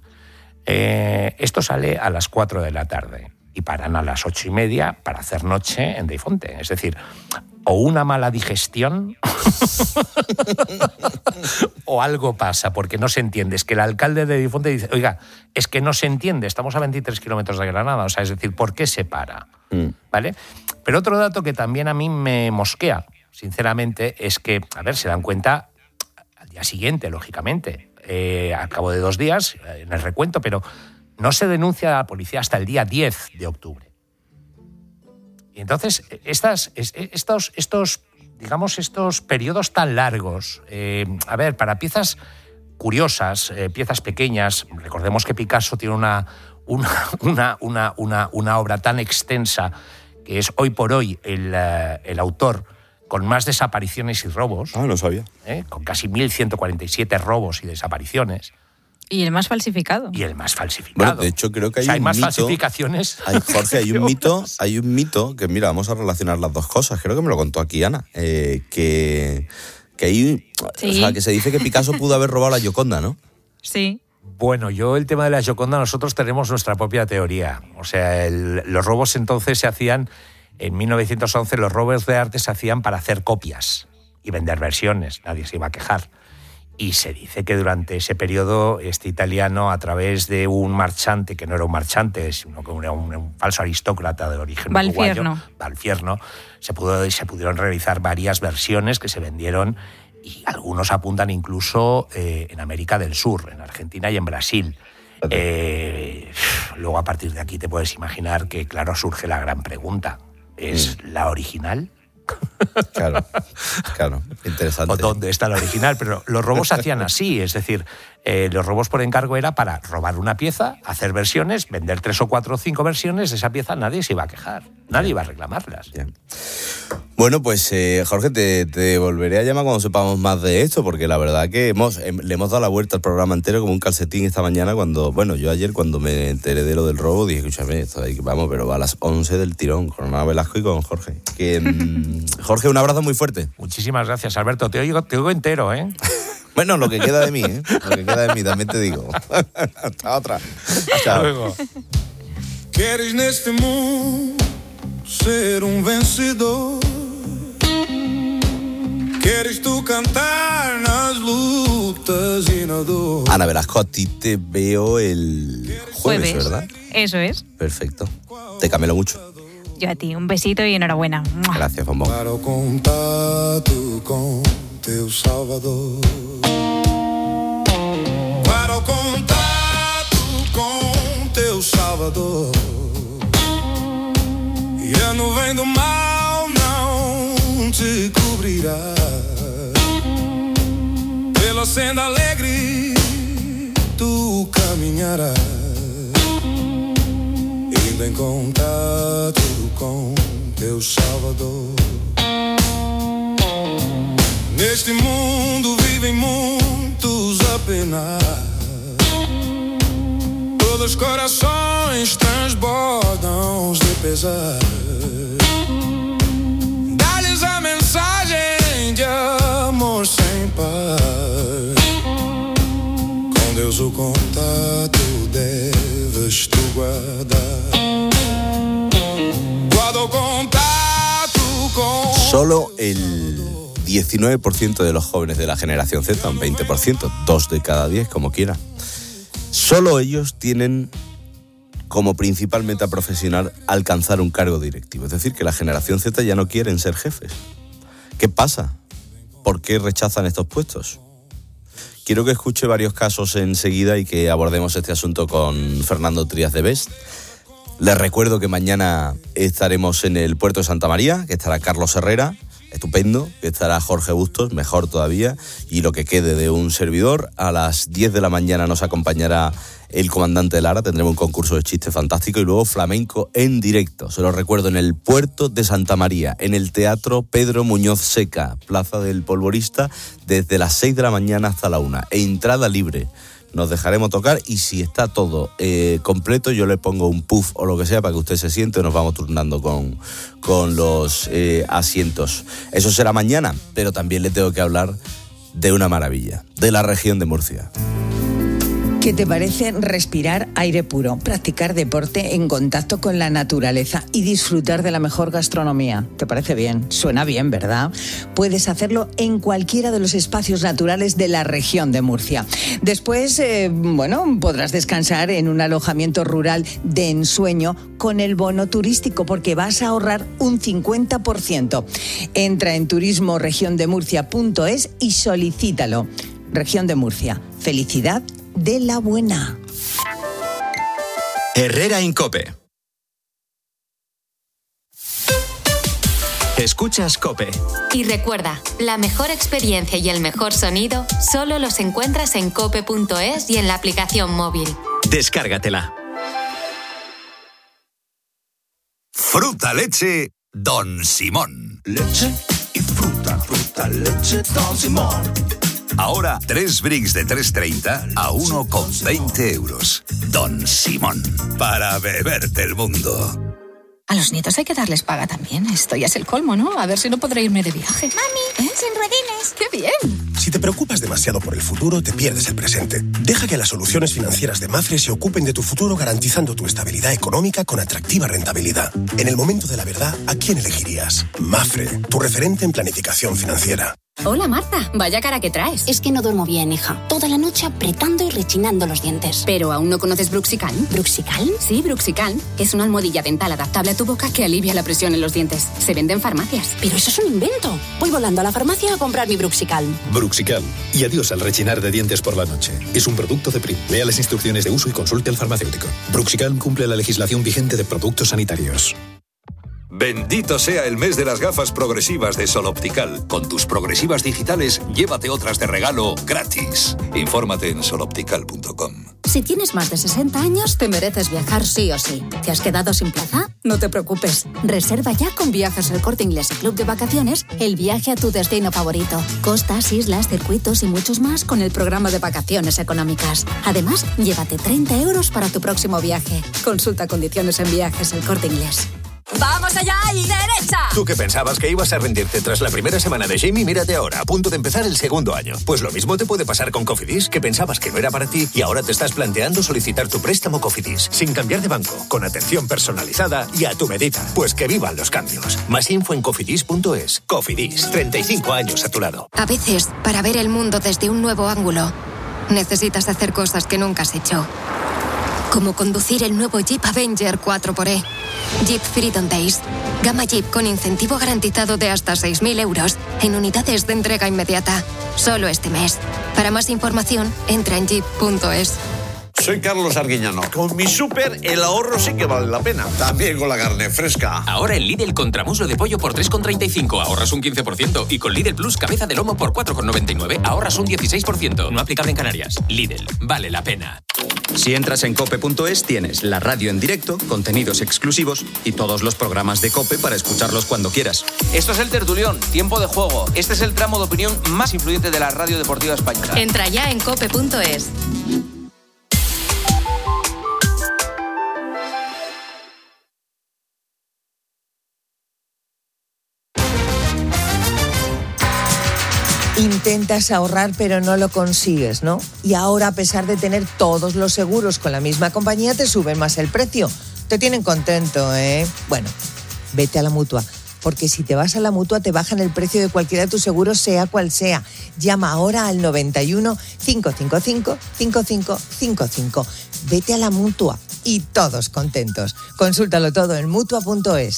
Esto sale a las 4 de la tarde y paran a las 8:30 para hacer noche en Deifonte. Es decir, o una mala digestión o algo pasa, porque no se entiende. Es que el alcalde de Deifonte dice, oiga, es que no se entiende, estamos a 23 kilómetros de Granada, o sea, es decir, ¿por qué se para? ¿Vale? Pero otro dato que también a mí me mosquea, sinceramente, es que, a ver, se dan cuenta al día siguiente, lógicamente, al cabo de 2 días, en el recuento, pero no se denuncia a la policía hasta el día 10 de octubre. Y entonces, estos periodos tan largos, a ver, para piezas curiosas, piezas pequeñas, recordemos que Picasso tiene una obra tan extensa que es hoy por hoy el autor con más desapariciones y robos. Ah, no sabía. Con casi 1.147 robos y desapariciones. Y el más falsificado. Bueno, de hecho, creo que hay hay un más mito, falsificaciones. Jorge, hay un mito que, mira, vamos a relacionar las dos cosas. Creo que me lo contó aquí Ana. Que hay, sí. O sea, que se dice que Picasso pudo haber robado la Gioconda, ¿no? Sí. Bueno, yo el tema de la Gioconda, nosotros tenemos nuestra propia teoría. O sea, los robos entonces se hacían, en 1911, los robos de arte se hacían para hacer copias y vender versiones. Nadie se iba a quejar. Y se dice que durante ese periodo este italiano, a través de un marchante, que no era un marchante, sino que era un falso aristócrata de origen uruguayo, Valfierno, se pudieron realizar varias versiones que se vendieron, y algunos apuntan incluso en América del Sur, en Argentina y en Brasil. Luego, a partir de aquí te puedes imaginar que, claro, surge la gran pregunta. ¿Es la original? Claro, interesante. ¿O dónde está la original? Pero los robos se hacían así, es decir, los robos por encargo era para robar una pieza, hacer versiones, vender 3 o 4 o 5 versiones de esa pieza, nadie se iba a quejar, nadie iba a reclamarlas. Bien. Bueno, pues Jorge, te volveré a llamar cuando sepamos más de esto, porque la verdad que le hemos dado la vuelta al programa entero como un calcetín esta mañana yo ayer cuando me enteré de lo del robo dije, escúchame, esto ahí, vamos, pero va a las 11 del tirón, con Ana Velasco y con Jorge. Jorge, un abrazo muy fuerte. Muchísimas gracias, Alberto, te oigo entero, ¿eh? Bueno, lo que queda de mí, ¿eh? Lo que queda de mí, también te digo. Hasta otra. Hasta luego. Queres neste mundo ser vencedor? Queres tú cantar nas lutas y na dor? Ana Velasco, a ti te veo el jueves, ¿verdad? Eso es. Perfecto. Te camelo mucho. Yo a ti, un besito y enhorabuena. Gracias, bombón. Para o contato com teu Salvador. Para o contato com teu Salvador. E a nuvem do mal não te cobrirá. Pela senda alegre tu caminharás, indo em contato com teu Salvador. Neste mundo vivem muitos a penar, todos os corações transbordam de pesar. Dá-lhes a mensagem de amor sem par. Com Deus o contato deves tu guardar. Guarda o contato com... Solo el 19% de los jóvenes de la generación Z, un 20%, 2 de cada 10, como quiera. Solo ellos tienen como principal meta profesional alcanzar un cargo directivo. Es decir, que la generación Z ya no quieren ser jefes. ¿Qué pasa? ¿Por qué rechazan estos puestos? Quiero que escuche varios casos enseguida y que abordemos este asunto con Fernando Trías de Best. Les recuerdo que mañana estaremos en el puerto de Santa María, que estará Carlos Herrera, estupendo, que estará Jorge Bustos, mejor todavía, y lo que quede de un servidor. A las 10 de la mañana nos acompañará el comandante Lara, tendremos un concurso de chistes fantástico y luego flamenco en directo. Se lo recuerdo, en el puerto de Santa María, en el Teatro Pedro Muñoz Seca, Plaza del Polvorista, desde las 6 de la mañana hasta la 1. Entrada libre. Nos dejaremos tocar y si está todo completo yo le pongo un puff o lo que sea para que usted se siente y nos vamos turnando con los asientos. Eso será mañana, pero también le tengo que hablar de una maravilla, de la región de Murcia. ¿Qué te parece respirar aire puro, practicar deporte en contacto con la naturaleza y disfrutar de la mejor gastronomía? ¿Te parece bien? Suena bien, ¿verdad? Puedes hacerlo en cualquiera de los espacios naturales de la región de Murcia. Después, podrás descansar en un alojamiento rural de ensueño con el bono turístico porque vas a ahorrar un 50%. Entra en turismoregiondemurcia.es y solicítalo. Región de Murcia. Felicidad de la buena. Herrera en COPE. Escuchas COPE. Y recuerda, la mejor experiencia y el mejor sonido solo los encuentras en cope.es y en la aplicación móvil. Descárgatela. Fruta leche Don Simón. Leche y fruta, fruta, leche Don Simón. Ahora Ahora, 3 Bricks de 3,30 a 1,20 euros. Don Simón, para beberte el mundo. A los nietos hay que darles paga también. Esto ya es el colmo, ¿no? A ver si no podré irme de viaje. ¡Mami! ¡Sin ruedines! ¡Qué bien! Si te preocupas demasiado por el futuro, te pierdes el presente. Deja que las soluciones financieras de Mafre se ocupen de tu futuro, garantizando tu estabilidad económica con atractiva rentabilidad. En el momento de la verdad, ¿a quién elegirías? Mafre, tu referente en planificación financiera. Hola, Marta. Vaya cara que traes. Es que no duermo bien, hija. Toda la noche apretando y rechinando los dientes. ¿Pero aún no conoces Bruxical? ¿Bruxical? Sí, Bruxical. Es una almohadilla dental adaptable a tu boca que alivia la presión en los dientes. Se vende en farmacias. Pero eso es un invento. Voy volando a la farmacia a comprar mi Bruxical. Bruxical. Y adiós al rechinar de dientes por la noche. Es un producto de Prim. Lea las instrucciones de uso y consulte al farmacéutico. Bruxical cumple la legislación vigente de productos sanitarios. Bendito sea el mes de las gafas progresivas de Sol Optical. Con tus progresivas digitales, llévate otras de regalo gratis. Infórmate en soloptical.com. Si tienes más de 60 años, te mereces viajar sí o sí. ¿Te has quedado sin plaza? No te preocupes. Reserva ya con Viajes El Corte Inglés y Club de Vacaciones el viaje a tu destino favorito. Costas, islas, circuitos y muchos más con el programa de vacaciones económicas. Además, llévate 30 euros para tu próximo viaje. Consulta condiciones en Viajes El Corte Inglés. ¡Vamos allá y derecha! Tú que pensabas que ibas a rendirte tras la primera semana de Jamie, mírate ahora, a punto de empezar el segundo año. Pues lo mismo te puede pasar con Cofidis, que pensabas que no era para ti y ahora te estás planteando solicitar tu préstamo Cofidis, sin cambiar de banco, con atención personalizada y a tu medida. Pues que vivan los cambios. Más info en cofidis.es. Cofidis, 35 años a tu lado. A veces, para ver el mundo desde un nuevo ángulo, necesitas hacer cosas que nunca has hecho. Como conducir el nuevo Jeep Avenger 4xE. Jeep Freedom Days. Gama Jeep con incentivo garantizado de hasta 6.000 euros en unidades de entrega inmediata. Solo este mes. Para más información, entra en jeep.es. Soy Carlos Arguiñano. Con mi súper, el ahorro sí que vale la pena. También con la carne fresca. Ahora en Lidl contramuslo de pollo por 3,35 ahorras un 15%. Y con Lidl Plus cabeza de lomo por 4,99 ahorras un 16%. No aplicable en Canarias. Lidl, vale la pena. Si entras en cope.es tienes la radio en directo, contenidos exclusivos y todos los programas de COPE para escucharlos cuando quieras. Esto es El Tertulión, tiempo de juego. Este es el tramo de opinión más influyente de la radio deportiva española. Entra ya en cope.es. Intentas ahorrar pero no lo consigues, ¿no? Y ahora, a pesar de tener todos los seguros con la misma compañía, te suben más el precio. Te tienen contento, ¿eh? Bueno, vete a la Mutua, porque si te vas a la Mutua te bajan el precio de cualquiera de tus seguros, sea cual sea. Llama ahora al 91 555 5555. Vete a la Mutua y todos contentos. Consúltalo todo en Mutua.es.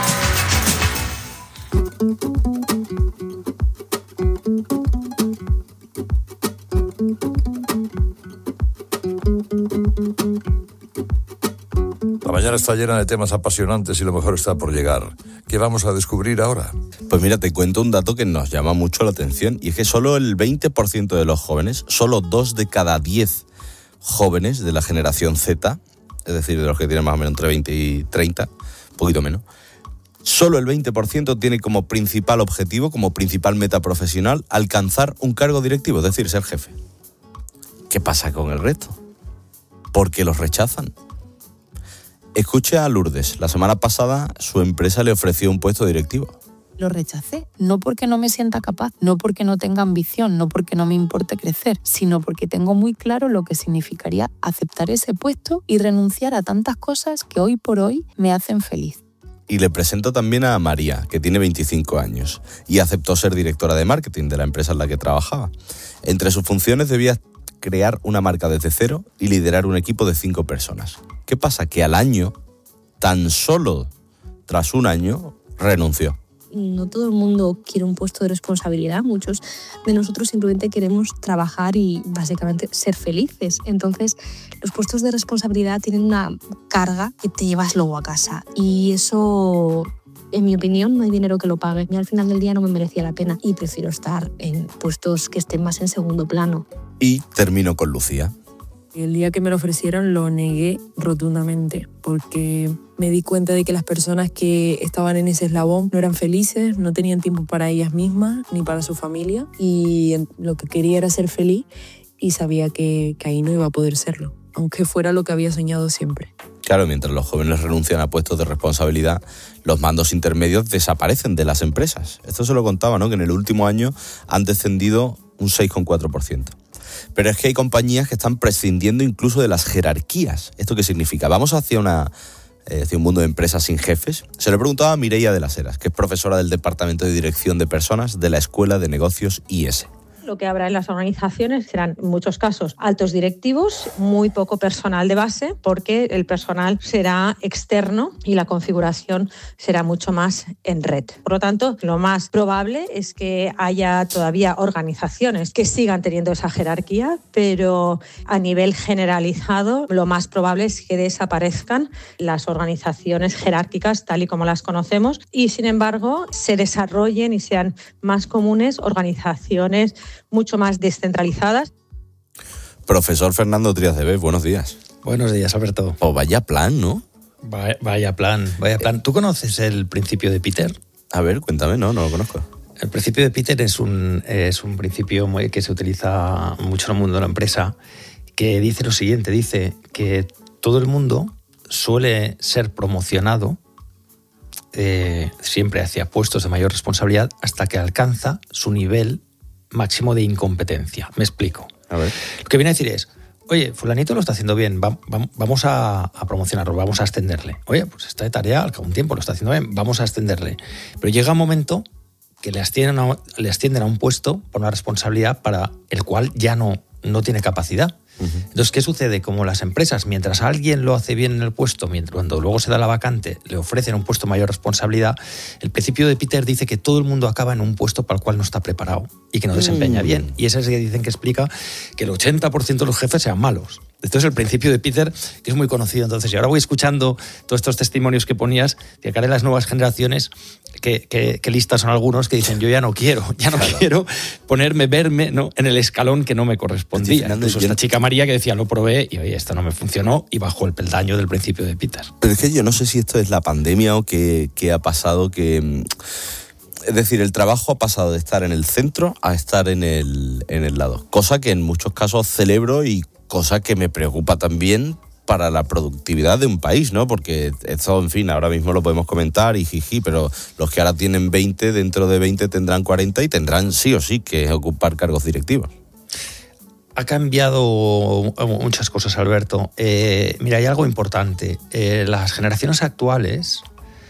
La mañana está llena de temas apasionantes y lo mejor está por llegar. ¿Qué vamos a descubrir ahora? Pues mira, te cuento un dato que nos llama mucho la atención, y es que solo el 20% de los jóvenes, solo 2 de cada 10 jóvenes de la generación Z, es decir, de los que tienen más o menos entre 20 y 30, un poquito menos, solo el 20% tiene como principal objetivo, como principal meta profesional, alcanzar un cargo directivo, es decir, ser jefe. ¿Qué pasa con el resto? ¿Por qué los rechazan? Escuche a Lourdes. La semana pasada su empresa le ofreció un puesto directivo. Lo rechacé, no porque no me sienta capaz, no porque no tenga ambición, no porque no me importe crecer, sino porque tengo muy claro lo que significaría aceptar ese puesto y renunciar a tantas cosas que hoy por hoy me hacen feliz. Y le presento también a María, que tiene 25 años y aceptó ser directora de marketing de la empresa en la que trabajaba. Entre sus funciones debía crear una marca desde cero y liderar un equipo de 5 personas. ¿Qué pasa? Que al año, tan solo tras un año, renunció. No todo el mundo quiere un puesto de responsabilidad. Muchos de nosotros simplemente queremos trabajar y básicamente ser felices. Entonces, los puestos de responsabilidad tienen una carga que te llevas luego a casa. Y eso, en mi opinión, no hay dinero que lo pague. Y al final del día no me merecía la pena y prefiero estar en puestos que estén más en segundo plano. Y termino con Lucía. El día que me lo ofrecieron lo negué rotundamente porque me di cuenta de que las personas que estaban en ese eslabón no eran felices, no tenían tiempo para ellas mismas ni para su familia y lo que quería era ser feliz y sabía que ahí no iba a poder serlo, aunque fuera lo que había soñado siempre. Claro, mientras los jóvenes renuncian a puestos de responsabilidad, los mandos intermedios desaparecen de las empresas. Esto se lo contaba, ¿no? Que en el último año han descendido un 6,4%. Pero es que hay compañías que están prescindiendo incluso de las jerarquías. ¿Esto qué significa? ¿Vamos hacia un mundo de empresas sin jefes? Se lo he preguntado a Mireia de las Heras, que es profesora del Departamento de Dirección de Personas de la Escuela de Negocios IES. Lo que habrá en las organizaciones serán, en muchos casos, altos directivos, muy poco personal de base, porque el personal será externo y la configuración será mucho más en red. Por lo tanto, lo más probable es que haya todavía organizaciones que sigan teniendo esa jerarquía, pero a nivel generalizado, lo más probable es que desaparezcan las organizaciones jerárquicas tal y como las conocemos y, sin embargo, se desarrollen y sean más comunes organizaciones mucho más descentralizadas. Profesor Fernando Trías de Bes, buenos días. Buenos días, Alberto. Oh, vaya plan, ¿no? Vaya plan. ¿Tú conoces el principio de Peter? A ver, cuéntame, no lo conozco. El principio de Peter es un principio que se utiliza mucho en el mundo de la empresa, que dice lo siguiente, dice que todo el mundo suele ser promocionado siempre hacia puestos de mayor responsabilidad hasta que alcanza su nivel máximo de incompetencia. Me explico. A ver. Lo que viene a decir es, oye, fulanito lo está haciendo bien, vamos a promocionarlo, vamos a ascenderle. Oye, pues esta tarea al cabo de un tiempo lo está haciendo bien, vamos a ascenderle. Pero llega un momento que le ascienden a un puesto por una responsabilidad para el cual ya no tiene capacidad. Entonces, ¿qué sucede? Como las empresas, mientras alguien lo hace bien en el puesto, cuando luego se da la vacante, le ofrecen un puesto de mayor responsabilidad, el principio de Peter dice que todo el mundo acaba en un puesto para el cual no está preparado y que no desempeña bien. Y ese es el que dicen que explica que el 80% de los jefes sean malos. Entonces, el principio de Peter, que es muy conocido. Entonces, y ahora voy escuchando todos estos testimonios que ponías, de cara a las nuevas generaciones, que listas son algunos que dicen, yo ya no quiero verme, ¿no?, en el escalón que no me correspondía. Incluso esta chica María que decía, lo probé y oye, esto no me funcionó y bajó el peldaño del principio de Peter. Pero es que yo no sé si esto es la pandemia o qué ha pasado, que... Es decir, el trabajo ha pasado de estar en el centro a estar en el lado. Cosa que en muchos casos celebro y cosa que me preocupa también para la productividad de un país, ¿no? Porque esto, en fin, ahora mismo lo podemos comentar y jiji, pero los que ahora tienen 20, dentro de 20 tendrán 40 y tendrán sí o sí que ocupar cargos directivos. Ha cambiado muchas cosas, Alberto. Mira, hay algo importante. Las generaciones actuales,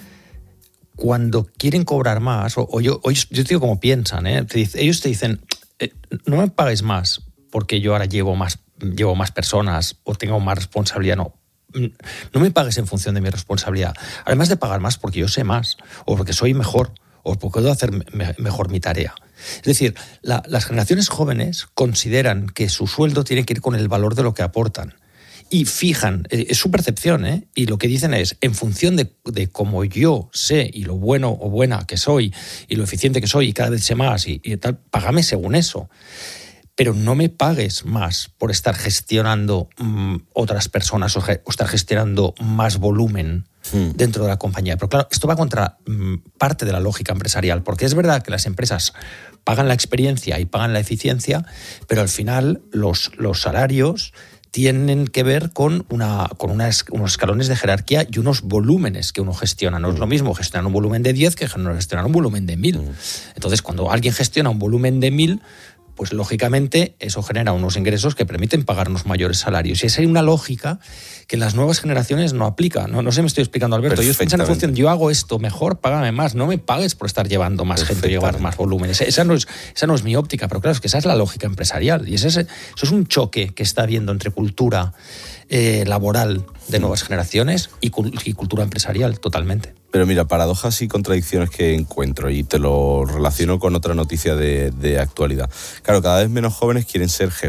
cuando quieren cobrar más, yo te digo cómo piensan, ellos te dicen, no me pagues más porque yo ahora llevo más personas o tengo más responsabilidad, no me pagues en función de mi responsabilidad. Además de pagar más porque yo sé más, o porque soy mejor, o porque puedo hacer mejor mi tarea. Es decir, las generaciones jóvenes consideran que su sueldo tiene que ir con el valor de lo que aportan. Y fijan, es su percepción, y lo que dicen es, en función de cómo yo sé y lo bueno o buena que soy y lo eficiente que soy y cada vez sé más y tal, págame según eso. Pero no me pagues más por estar gestionando otras personas o estar gestionando más volumen dentro de la compañía. Pero claro, esto va contra parte de la lógica empresarial, porque es verdad que las empresas pagan la experiencia y pagan la eficiencia, pero al final los salarios tienen que ver con unos escalones de jerarquía y unos volúmenes que uno gestiona. No es lo mismo gestionar un volumen de 10 que gestionar un volumen de 1000. Entonces, cuando alguien gestiona un volumen de 1000, pues lógicamente eso genera unos ingresos que permiten pagarnos mayores salarios. Y esa es una lógica que las nuevas generaciones no aplican. No sé si me estoy explicando, Alberto. Ellos piensan en función, yo hago esto mejor, págame más, no me pagues por estar llevando más gente, llevar más volúmenes. Esa no es mi óptica, pero claro, es que esa es la lógica empresarial. Y eso es un choque que está habiendo entre cultura laboral de nuevas generaciones y cultura empresarial, totalmente. Pero mira, paradojas y contradicciones que encuentro, y te lo relaciono con otra noticia de actualidad. Claro, cada vez menos jóvenes quieren ser jefes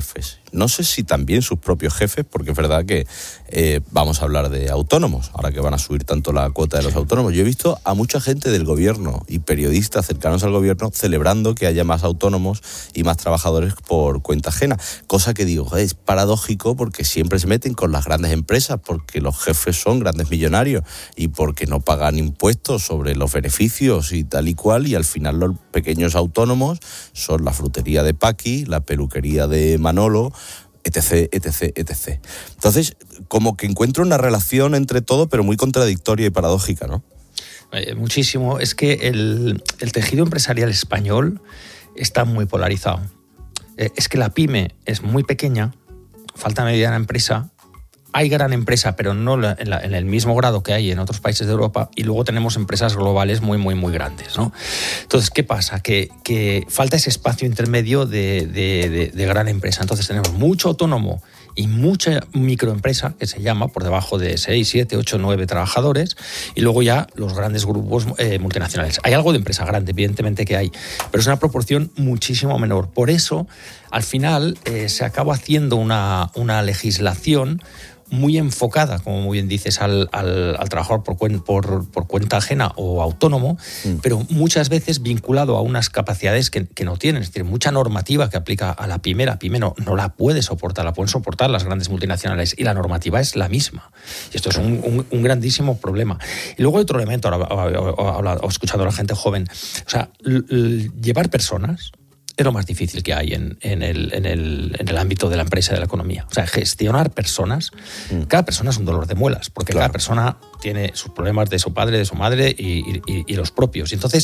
no sé si también sus propios jefes, porque es verdad que vamos a hablar de autónomos, ahora que van a subir tanto la cuota de los autónomos. Yo he visto a mucha gente del gobierno y periodistas cercanos al gobierno celebrando que haya más autónomos y más trabajadores por cuenta ajena, cosa que digo, es paradójico porque siempre se meten con las grandes empresas, porque los jefes son grandes millonarios y porque no pagan impuestos sobre los beneficios y tal y cual, y al final los pequeños autónomos son la frutería de Paqui, la peluquería de Manolo, etc, etc, etc. Entonces, como que encuentro una relación entre todo, pero muy contradictoria y paradójica, ¿no? Muchísimo. Es que el tejido empresarial español está muy polarizado. Es que la pyme es muy pequeña, falta mediana empresa, hay gran empresa, pero no en el mismo grado que hay en otros países de Europa, y luego tenemos empresas globales muy, muy, muy grandes, ¿no? Entonces, ¿qué pasa? Que falta ese espacio intermedio de gran empresa. Entonces tenemos mucho autónomo y mucha microempresa, que se llama, por debajo de 6, 7, 8, 9 trabajadores, y luego ya los grandes grupos multinacionales. Hay algo de empresa grande, evidentemente que hay, pero es una proporción muchísimo menor. Por eso, al final, se acaba haciendo una legislación muy enfocada, como muy bien dices, al trabajador por cuenta ajena o autónomo, pero muchas veces vinculado a unas capacidades que no tienen. Es decir, mucha normativa que aplica a la pyme no la puede soportar, la pueden soportar las grandes multinacionales, y la normativa es la misma. Y esto es un grandísimo problema. Y luego hay otro elemento, ahora escuchando a la gente joven, o sea, llevar personas es lo más difícil que hay en el ámbito de la empresa y de la economía. O sea, gestionar personas, cada persona es un dolor de muelas, porque cada persona tiene sus problemas de su padre, de su madre y los propios. Y entonces,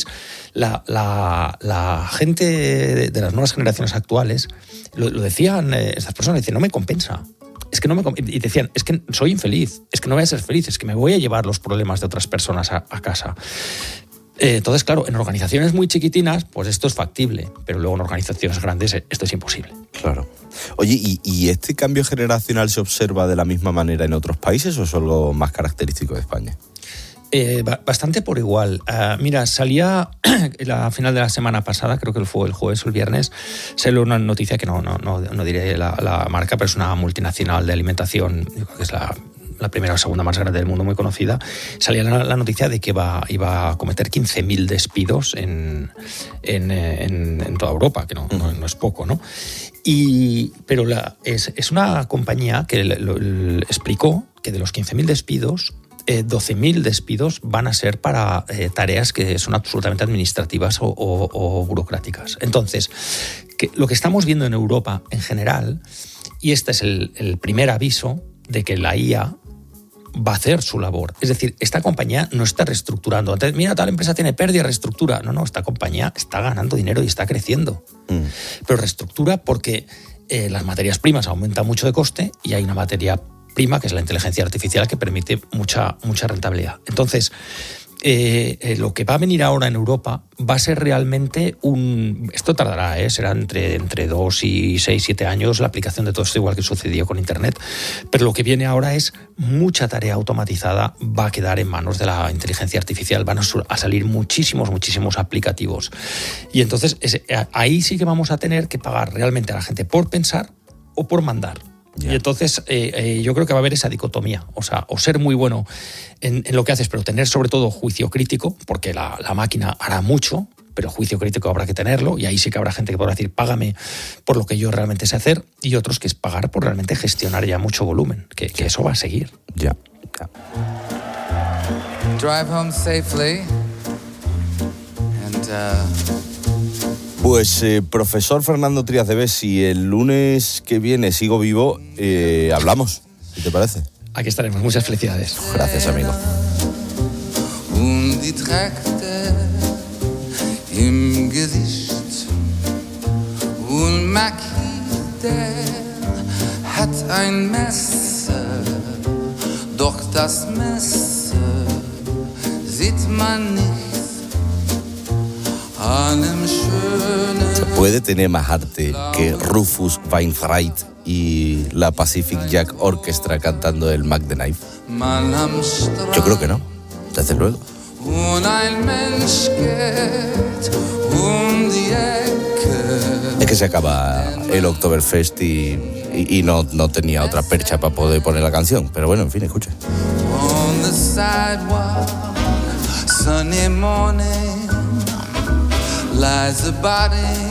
la gente de las nuevas generaciones actuales, lo decían, estas personas decían, no me compensa. Es que no me y decían, es que soy infeliz, es que no voy a ser feliz, es que me voy a llevar los problemas de otras personas a casa. Entonces, claro, en organizaciones muy chiquitinas, pues esto es factible, pero luego en organizaciones grandes esto es imposible. Claro. Oye, ¿y este cambio generacional se observa de la misma manera en otros países o es algo más característico de España? Bastante por igual. Mira, salía la final de la semana pasada, creo que fue el jueves o el viernes, salió una noticia que no diré la marca, pero es una multinacional de alimentación, yo creo que es la primera o segunda más grande del mundo, muy conocida. Salía la noticia de que iba a cometer 15.000 despidos en toda Europa, que no es poco, ¿no? Pero es una compañía que explicó que de los 15.000 despidos, 12.000 despidos van a ser para tareas que son absolutamente administrativas o burocráticas. Entonces, lo que estamos viendo en Europa en general, y este es el primer aviso de que la IA va a hacer su labor. Es decir, esta compañía no está reestructurando. Entonces, mira, tal empresa tiene pérdida, reestructura. No, esta compañía está ganando dinero y está creciendo. Pero reestructura porque las materias primas aumentan mucho de coste y hay una materia prima, que es la inteligencia artificial, que permite mucha rentabilidad. Entonces, lo que va a venir ahora en Europa va a ser realmente esto tardará, será entre 2 y 6, 7 años la aplicación de todo esto, igual que sucedió con Internet, pero lo que viene ahora es mucha tarea automatizada, va a quedar en manos de la inteligencia artificial, van a salir muchísimos aplicativos, y entonces ahí sí que vamos a tener que pagar realmente a la gente por pensar o por mandar. Y entonces yo creo que va a haber esa dicotomía, o sea, o ser muy bueno en lo que haces, pero tener sobre todo juicio crítico, porque la máquina hará mucho, pero juicio crítico habrá que tenerlo, y ahí sí que habrá gente que podrá decir, págame por lo que yo realmente sé hacer, y otros que es pagar por realmente gestionar ya mucho volumen, que eso va a seguir. Ya. Drive home safely and Pues, profesor Fernando Trías de Bes, si el lunes que viene sigo vivo, hablamos, ¿qué te parece? Aquí estaremos, muchas felicidades. Gracias, amigo. Die Trakte im Gesicht und Makide hat ein Messer, doch das Messer sieht man nicht. Se puede tener más arte que Rufus Wainwright y la Pacific Jack Orchestra cantando el Mac the Knife. Yo creo que no, desde luego. Es que se acaba el Oktoberfest y no tenía otra percha para poder poner la canción. Pero bueno, en fin, escucha. On the sidewalk, Sunday morning, lies a body,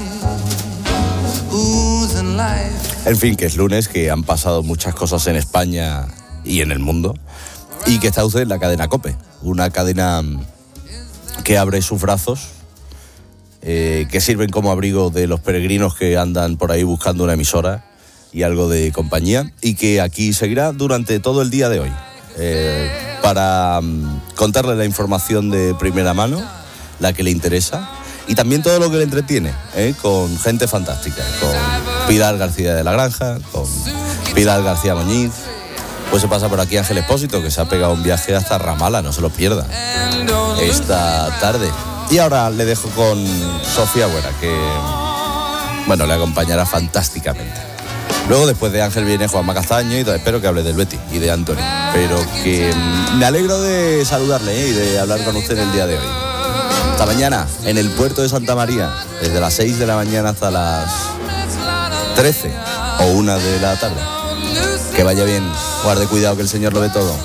oozing life. En fin, que es lunes, que han pasado muchas cosas en España y en el mundo, y que está usted en la cadena COPE, una cadena que abre sus brazos, que sirven como abrigo de los peregrinos que andan por ahí buscando una emisora y algo de compañía, y que aquí seguirá durante todo el día de hoy, para contarle la información de primera mano, la que le interesa, y también todo lo que le entretiene, con gente fantástica, con Pilar García de la Granja, con Pilar García Muñiz. Pues se pasa por aquí Ángel Expósito, que se ha pegado un viaje hasta Ramala, no se lo pierda, esta tarde. Y ahora le dejo con Sofía Buera, que, bueno, le acompañará fantásticamente. Luego, después de Ángel, viene Juanma Castaño, y espero que hable del Betis y de Antonio. Pero que me alegro de saludarle y de hablar con usted el día de hoy. Hasta mañana, en el puerto de Santa María, desde las 6 de la mañana hasta las 13 o 1 de la tarde. Que vaya bien, guarde cuidado que el Señor lo ve todo.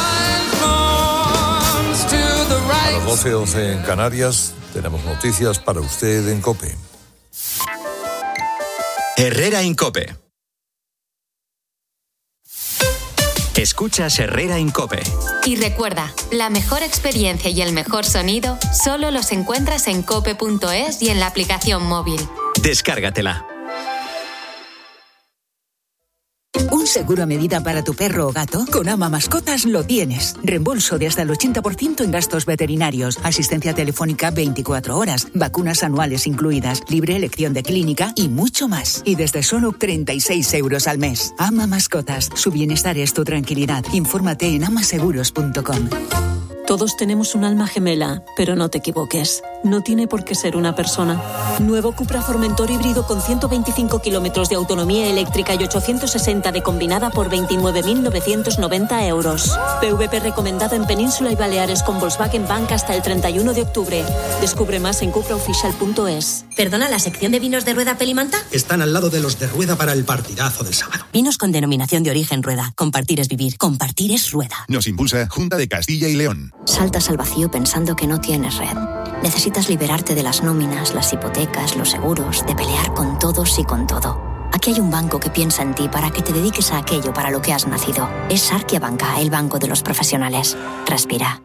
A las 12:11 en Canarias tenemos noticias para usted en COPE. Herrera Incope. Escuchas Herrera Incope. Y recuerda, la mejor experiencia y el mejor sonido solo los encuentras en cope.es y en la aplicación móvil. Descárgatela. ¿Un seguro a medida para tu perro o gato? Con Ama Mascotas lo tienes. Reembolso de hasta el 80% en gastos veterinarios, asistencia telefónica 24 horas, vacunas anuales incluidas, libre elección de clínica y mucho más. Y desde solo 36 euros al mes. Ama Mascotas. Su bienestar es tu tranquilidad. Infórmate en amaseguros.com. Todos tenemos un alma gemela, pero no te equivoques. No tiene por qué ser una persona. Nuevo Cupra Formentor híbrido con 125 kilómetros de autonomía eléctrica y 860 de combinada por 29.990 euros. PVP recomendado en Península y Baleares con Volkswagen Bank hasta el 31 de octubre. Descubre más en cupraofficial.es. ¿Perdona, la sección de vinos de Rueda Pelimanta? Están al lado de los de Rueda para el partidazo del sábado. Vinos con denominación de origen Rueda. Compartir es vivir. Compartir es Rueda. Nos impulsa Junta de Castilla y León. Saltas al vacío pensando que no tienes red. Necesitas liberarte de las nóminas, las hipotecas, los seguros, de pelear con todos y con todo. Aquí hay un banco que piensa en ti para que te dediques a aquello para lo que has nacido. Es Sarkia Banca, el banco de los profesionales. Respira.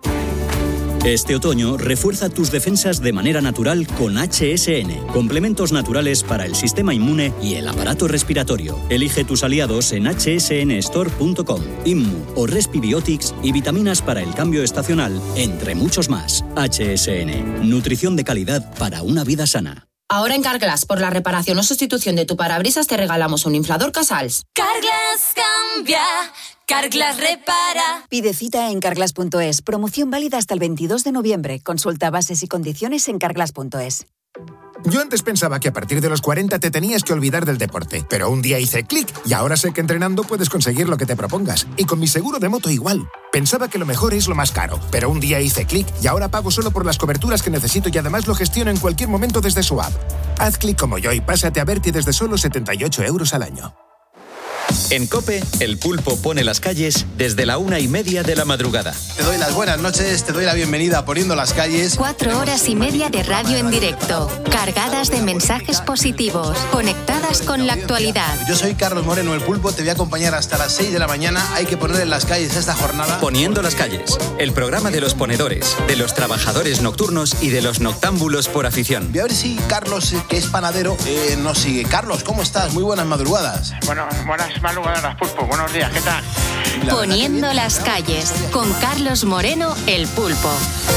Este otoño, refuerza tus defensas de manera natural con HSN. Complementos naturales para el sistema inmune y el aparato respiratorio. Elige tus aliados en hsnstore.com. Immu o Respibiotics y vitaminas para el cambio estacional, entre muchos más. HSN. Nutrición de calidad para una vida sana. Ahora en Carglass, por la reparación o sustitución de tu parabrisas, te regalamos un inflador Casals. Carglass cambia, Carglass repara. Pide cita en carglass.es. Promoción válida hasta el 22 de noviembre. Consulta bases y condiciones en carglass.es. Yo antes pensaba que a partir de los 40 te tenías que olvidar del deporte, pero un día hice clic y ahora sé que entrenando puedes conseguir lo que te propongas. Y con mi seguro de moto igual. Pensaba que lo mejor es lo más caro, pero un día hice clic y ahora pago solo por las coberturas que necesito y además lo gestiono en cualquier momento desde su app. Haz clic como yo y pásate a Berti desde solo 78 euros al año. En COPE, el pulpo pone las calles desde la 1:30 de la madrugada. Te doy las buenas noches, te doy la bienvenida a Poniendo las Calles. 4 horas y media de radio en directo, cargadas de mensajes positivos, conectadas con la actualidad. Yo soy Carlos Moreno, el pulpo, te voy a acompañar hasta las 6 de la mañana. Hay que poner en las calles esta jornada. Poniendo las calles, el programa de los ponedores, de los trabajadores nocturnos y de los noctámbulos por afición. Voy a ver si Carlos, que es panadero, nos sigue. Carlos, ¿cómo estás? Muy buenas madrugadas. Bueno, buenas madrugadas, pulpo. Buenos días, ¿qué tal? Poniendo las calles, con Carlos Moreno, el pulpo.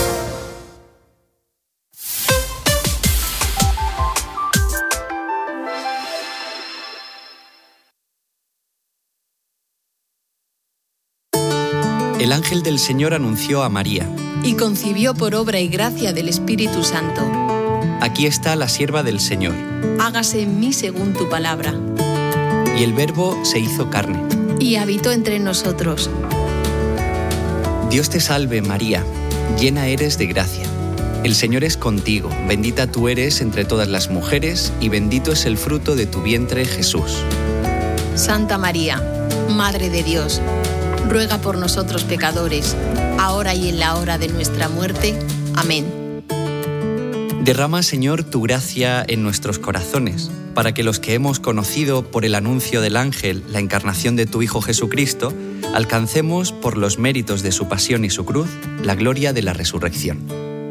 El ángel del Señor anunció a María. Y concibió por obra y gracia del Espíritu Santo. Aquí está la sierva del Señor. Hágase en mí según tu palabra. Y el Verbo se hizo carne. Y habitó entre nosotros. Dios te salve, María, llena eres de gracia. El Señor es contigo, bendita tú eres entre todas las mujeres y bendito es el fruto de tu vientre, Jesús. Santa María, Madre de Dios, ruega por nosotros pecadores, ahora y en la hora de nuestra muerte. Amén. Derrama, Señor, tu gracia en nuestros corazones, para que los que hemos conocido por el anuncio del ángel la encarnación de tu Hijo Jesucristo, alcancemos, por los méritos de su pasión y su cruz, la gloria de la resurrección.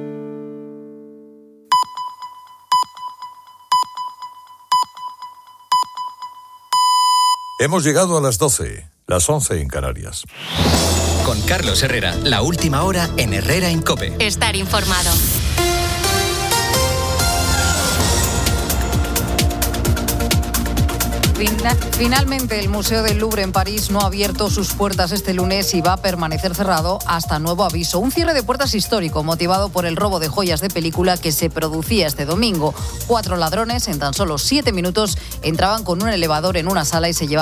Hemos llegado a las 12, las 11 en Canarias. Con Carlos Herrera, la última hora en Herrera en COPE. Estar informado. Finalmente, el Museo del Louvre en París no ha abierto sus puertas este lunes y va a permanecer cerrado hasta nuevo aviso. Un cierre de puertas histórico motivado por el robo de joyas de película que se producía este domingo. 4 ladrones en tan solo 7 minutos entraban con un elevador en una sala y se llevaban